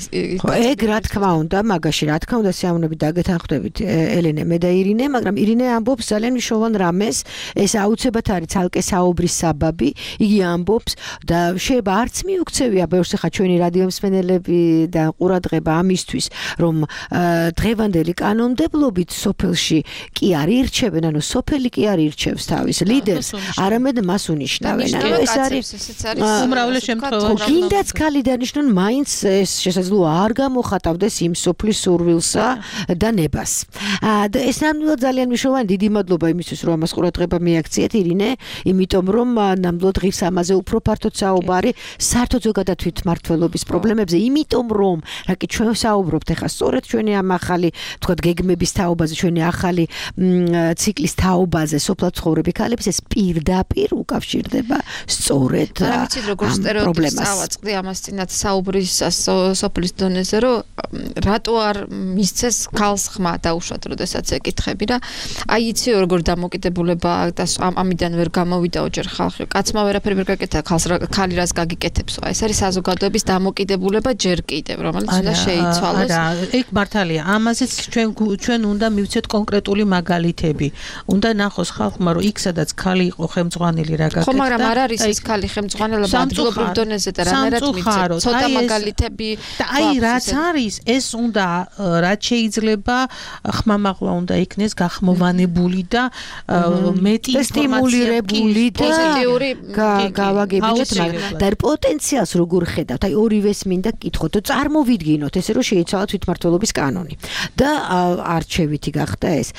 ეგ რა თქმა უნდა, მაგაში რა თქმა უნდა სიამოვნებით დაგეთანხმდებით ელენე მე და ირინე, მაგრამ ირინე ამბობს ძალიან მნიშვნელოვან რამეს, ეს აუცილებლად არის ცალკე საუბრის საბაბი, იგი ამბობს და შეიძლება არც მიუქცევია ბევრს ხა ჩვენი რადიო მსმენელები და ყურადღება ამისთვის, რომ დღევანდელი კანონმდებლობით სოფელში კი არ ირჩევენ, ანუ სოფელი კი არ ირჩევს თავის ლიდერს, არამედ მას უნიშნავენ. ანუ ეს არის უმრავლეს შემთხვევაში. კიდაც ქალი დანიშნონ, მაინც ეს შესაძლოა არ გამოხატავდეს იმ სოფლის სურვილსა და ნებას. და ეს ნამდვილად ძალიან მნიშვნელოვანი, დიდი მადლობა იმისთვის, რომ ამას ყურადღება მიაქციეთ ირინე, იმიტომ რომ ნამდვილად ღირს ამაზე უფრო ფართოდ საუბარი საერთოდ ზოგადად თვითმმართველობის პრობლემებზე, იმიტომ რომ რაკი ჩვენ საუბრობთ ახლა სწორედ ჩვენი ამ ახალი, თქვათ გეგმების თაობაზე, ჩვენი ახალი ციკლის თაობაზე, სოფლად ცხოვრები ქალებს ეს პირდაპირ უკავშირდება სწორედ ამ პრობლემას. წავაწყდი ამას წინათ საუბრის სოფლის დონეზე, რომ რატო არ მისცეს ქალს ხმა დაუშვათ, როდესაც ეკითხები რა. აი იცი როგორ დამოკიდებულება და ამიდან ვერ გამოვიდა ოჯერ ხალხი. კაცმა ვერაფერი ვერ გაკეთა, ქალს ქალი რას გაგიკეთებსო. ეს არის საზოგადოების დამოკიდებულება ჯერ კიდევ, რომელიც უნდა შეიცვალოს. არა, ეგ მართალია. ამაზეც ჩვენ ჩვენ უნდა მივცეთ კონკრეტული მაგალითები. უნდა ნახოს ხალხმა, რომ იქ სადაც ქალი იყო ხელმძღვანელი რა გაკეთდა. ხო, მაგრამ არ არის ეს ქალი ხელმძღვანელობა ადგილობრივ დონეზე და რანაირად მივცეთ. ცოტა მაგალითები. და აი რაც არის, ეს უნდა რაც შეიძლება ხმამაღლა უნდა იქნეს გახმოვანებული და მეტი სტიმულირებული და პოზიტიური გავაგებინეთ, მაგრამ და პოტენციალს როგორ ხედავთ? აი ორივეს მინდა გკითხოთ. წარმოვიდგინოთ ესე რომ შეიცვალა თვითმმართველობის კანონი და არჩევითი გახდა ეს.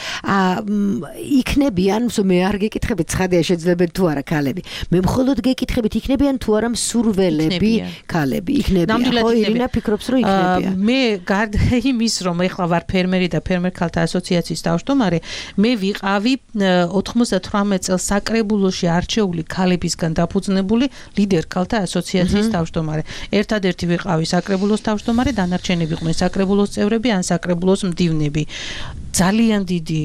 იქნებიან, მე არ გეკითხებით, ცხადია შეძლებენ თუ არა ქალები. მე მხოლოდ გეკითხებით, იქნებიან თუ არა მსურველები ქალები. იქნებიან. ხო, ირინა ფიქრობს რომ იქნებიან. მე გარდა იმის რომ ეხლა ვარ ფერმერი და ფერმერ ქალთა ასოციაციის თავმჯდომარე, მე ვიყავი ოთხმოცდათვრამეტ წელს საკრებულოში არჩეული ქალებისგან დაფუძნებული ლიდერ ქალთა ასოციაციის თავმჯდომარე. ერთადერთი ვიყავი საკრებულოს თავმჯდომარე, დანარჩენები იყვნენ საკრებულოს წევრები ან საკრებულოს მდივნები. ძალიან დიდი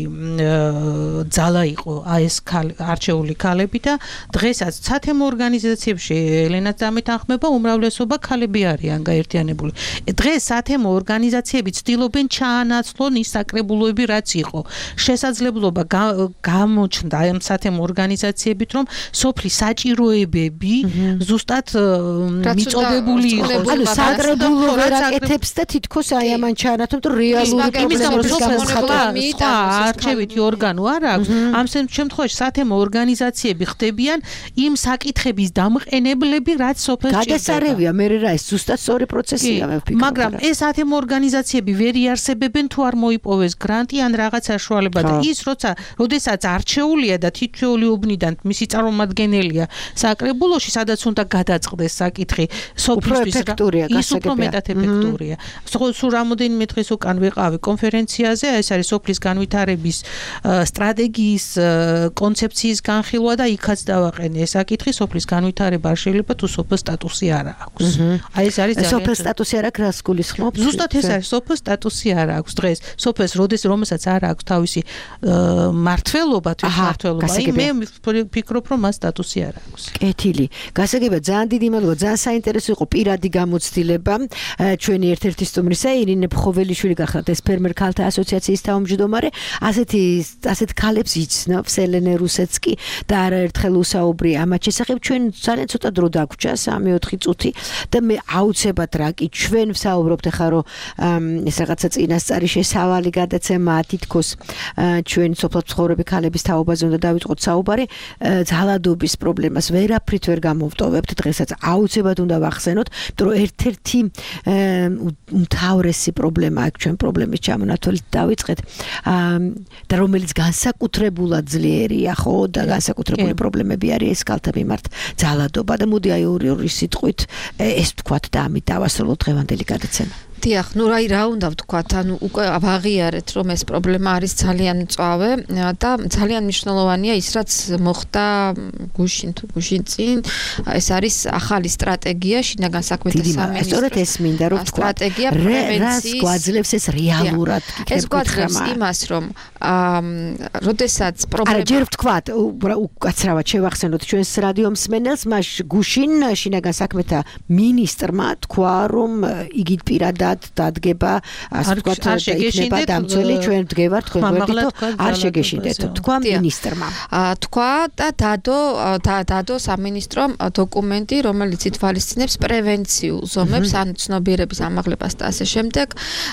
ძალა იყო ეს არჩეული ქალები და დღესაც სათემო ორგანიზაციებში ელენაც დამეთანხმება უმრავლესობა ქალები არიან გაერთიანებული. დღეს სათემო ორგანიზაციები ცდილობენ ჩაანაცვლონ ის საკრებულოები რაც იყო. შესაძლებლობა გამოჩნდა ამ სათემო ორგანიზაციებით რომ სოფლის საჭიროებები ზუსტად მიწოდებული იყოს. ანუ საკრებულო ვერ აკეთებს და თითქოს აი ამან ჩაანაცვლონ რომ რეალური პრობლემები სხვა არჩევითი ორგანო არ აქვს. ამ შემთხვევაში სათემო ორგანიზაციები ხდებიან იმ საკითხების დამყენებლები, რაც სოფელს ჭირდება. გადასარევია, მე რა ეს ზუსტად სწორი პროცესია მე ვფიქრობ. მაგრამ ეს სათემო ორგანიზაციები ვერ იარსებებენ თუ არ მოიპოვეს გრანტი ან რაღაც საშუალება და ის როცა როდესაც არჩეულია და თითოეული უბნიდან მისი წარმომადგენელია საკრებულოში, სადაც უნდა გადაწყდეს საკითხი სოფლისთვის, ის უფრო მეტად ეფექტურია. სულ რამოდენიმე დღეს უკან ვიყავი კონფერენციაზე, ეს არის სოფლის განვითარების სტრატეგიის კონცეფციის განხილვა და იქაც დავაყენე ეს საკითხი სოფლის განვითარება არ შეიძლება თუ სოფლის სტატუსი არ აქვს. აი ეს არის სოფლის სტატუსი არ აქვს, რას გულისხმობთ? ზუსტად ეს არის სოფლის სტატუსი არ აქვს დღეს. სოფლის როდეს რომელსაც არ აქვს თავისი მართლობა, თვითმმართველობა, მე ვფიქრობ რომ მას სტატუსი არ აქვს. კეთილი. გასაგებია, ძალიან დიდი მადლობა, ძალიან საინტერესო იყო პირადი გამოცდილება. ჩვენი ერთ-ერთი სტუმრისა ირინე ფხოველიშვილი გახლავთ ეს ფერმერ ქალთა ასოციაციის თავმჯდომარე. ასეთი ასეთ ქალებს იცნობს ელენე რუსეცკი და არაერთხელ უსაუბრია ამათ შესახებ. ჩვენ ძალიან ცოტა დრო დაგვჭა სამი ოთხი წუთი და მე აუცილებლად რა კი ჩვენ ვსაუბრობთ ახლა რომ ეს რაღაცა წინასწარი შესავალი გადაცემა თითქოს ჩვენ სოფლად მცხოვრები ქალების თაობაზე უნდა დავიწყოთ საუბარი. ძალადობის პრობლემას ვერაფრით ვერ გამოვტოვებთ დღესაც აუცილებლად უნდა ვახსენოთ, იმიტომ რომ ერთ-ერთი უმთავრესი პრობლემა აქ ჩვენ პრობლემის ჩამონათვალით დავიწყეთ და რომელიც განსაკუთრებულად ძლიერია, ხო, და განსაკუთრებული პრობლემები არის ეს ქალთა მიმართ ძალადობა და მოდი აი ორი ორი სიტყვით ეს ვთქვათ და ამით დავასრულოთ დღევანდელი გადაცემა. დიახ, ნუ რაი რა უნდა ვთქვათ, ანუ უკვე ვაღიარეთ რომ ეს პრობლემა არის ძალიან მწვავე და ძალიან მნიშვნელოვანია ის რაც მოხდა გუშინ თუ გუშინ წინ, ეს არის ახალი სტრატეგია შინაგან საქმეთა სამინისტროს. სწორედ ეს მინდა რომ ვთქვა. სტრატეგია პრევენციის. რას გვაძლევს ეს რეალურად? ეს გვაძლევს იმას რომ როდესაც პრობლემა არა, ჯერ ვთქვათ, უკაცრავად შევახსენოთ ჩვენს რადიო მსმენელს, მას გუშინ შინაგან საქმეთა მინისტრმა თქვა რომ იგი პირადად დადგება, ასე ვთქვათ, იქნება დამცველი, ჩვენ ვდგევართ გვერდით, არ შეგეშინდეთ, თქვა მინისტრმა. თქვა და დადო დადო სამინისტრომ დოკუმენტი, რომელიც ითვალისწინებს პრევენციულ ზომებს, ანუ ცნობიერების ამაღლებას და ასე შემდეგ,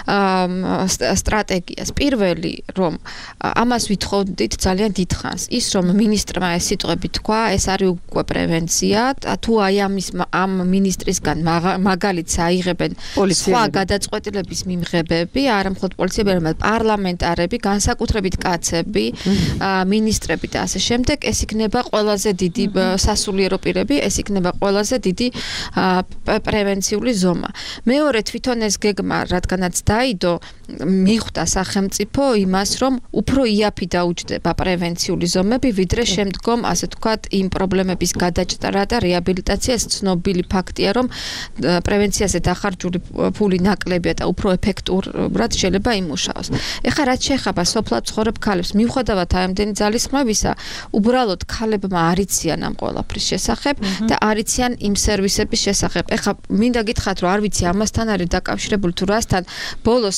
სტრატეგიას. პირველი, რომ ამას ვითხოვდით ძალიან დიდხანს, ის რომ მინისტრმა ეს სიტყვები თქვა, ეს არის უკვე პრევენცია, თუ აი ამის ამ მინისტრისგან მაგალითს აიღებენ სხვა გადაწყვეტილების მიმღებები, არა მხოლოდ პოლიციები, არამედ პარლამენტარები, განსაკუთრებით კაცები, მინისტრები და ასე შემდეგ, ეს იქნება ყველაზე დიდი სასულიერო პირები, ეს იქნება ყველაზე დიდი პრევენციული ზომა. მეორე, თვითონ ეს გეგმა, რადგანაც დაიდო, მიხვდა სახელმწიფო იმას, რომ უფრო იაფი დაუჯდება პრევენციული ზომები, ვიდრე შემდგომ, ასე ვთქვათ, იმ პრობლემების გადაჭრა და რეაბილიტაცია. ეს ცნობილი ფაქტია, რომ პრევენციაზე დახარჯული ფული ნაკლებია და უფრო ეფექტურად შეიძლება იმუშაოს. ეხლა რაც შეეხება სოფლად მცხოვრებ ქალებს, მიუხედავად ამდენი ძალისხმევისა, უბრალოდ ქალებმა არიციან ამ ყველაფრის შესახებ და არიციან იმ სერვისების შესახებ. ეხლა მინდა გითხრათ, რომ არ ვიცი ამასთან არის დაკავშირებული თუ რასთან, ბოლო სამი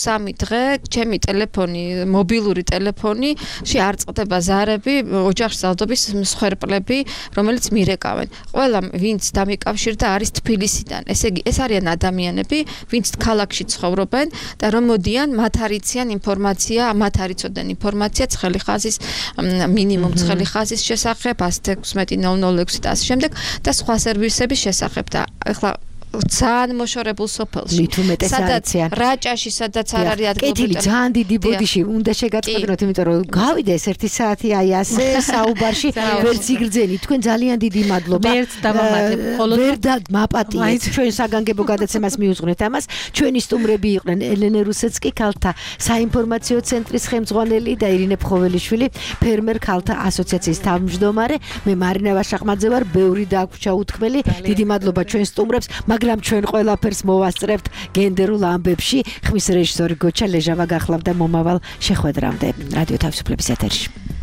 დღე ჩემი ტელეფონი, მობილური ტელეფონიში არ წყდება ზარები, ოჯახში ძალდობის მსხვერპლები, რომელიც მირეკავენ. ყველა ვინც დამიკავშირდა არის თბილისიდან. ესე იგი, ეს არიან ადამიანები, ვინც ქალაქში ცხოვრობენ და რომ მოდიან, მათ არიციან ინფორმაცია, მათ არიცოდნენ ინფორმაცია ცხელი ხაზის მინიმუმ ცხელი ხაზის შესახებ, ათას ექვსმეტი ნოლ ნოლ ექვსი და ასე შემდეგ და სხვა სერვისების შესახებ და ახლა ძალიან მოშორებულ სოფელში. მით უმეტეს არიციან. რაჭაში, სადაც არ არის ადგილობრივი. კეთილი ძალიან დიდი ბოდიში უნდა შეგაწყვეტნოთ, იმიტომ რომ გავიდეს ერთი საათი აი ასე საუბარში, ვერც იგრძენი. თქვენ ძალიან დიდი მადლობა. ვერც დავამატებ. ხოლო ვერ დამაპატიეთ. ჩვენ საგანგებო გადაცემას მიუძღვნეთ ამას. ჩვენი სტუმრები იყვნენ ელენე რუსეცკი, ქალთა საინფორმაციო ცენტრის ხელმძღვანელი და ირინე ფხოველიშვილი, ფერმერ ქალთა ასოციაციის თავმჯდომარე. მე მარინა ვაშახმაძე ვარ, ბევრი დაგვჭა უთქმელი. დიდი მადლობა ჩვენ სტუმრებს. მაგრამ ჩვენ ყველაფერს მოვასწრებთ გენდერულ ამბებში. ხმის რეჟისორი გოჩა ლეჟავა გახლავდა მომავალ შეხვედრამდე რადიო თავისუფლების ეთერში.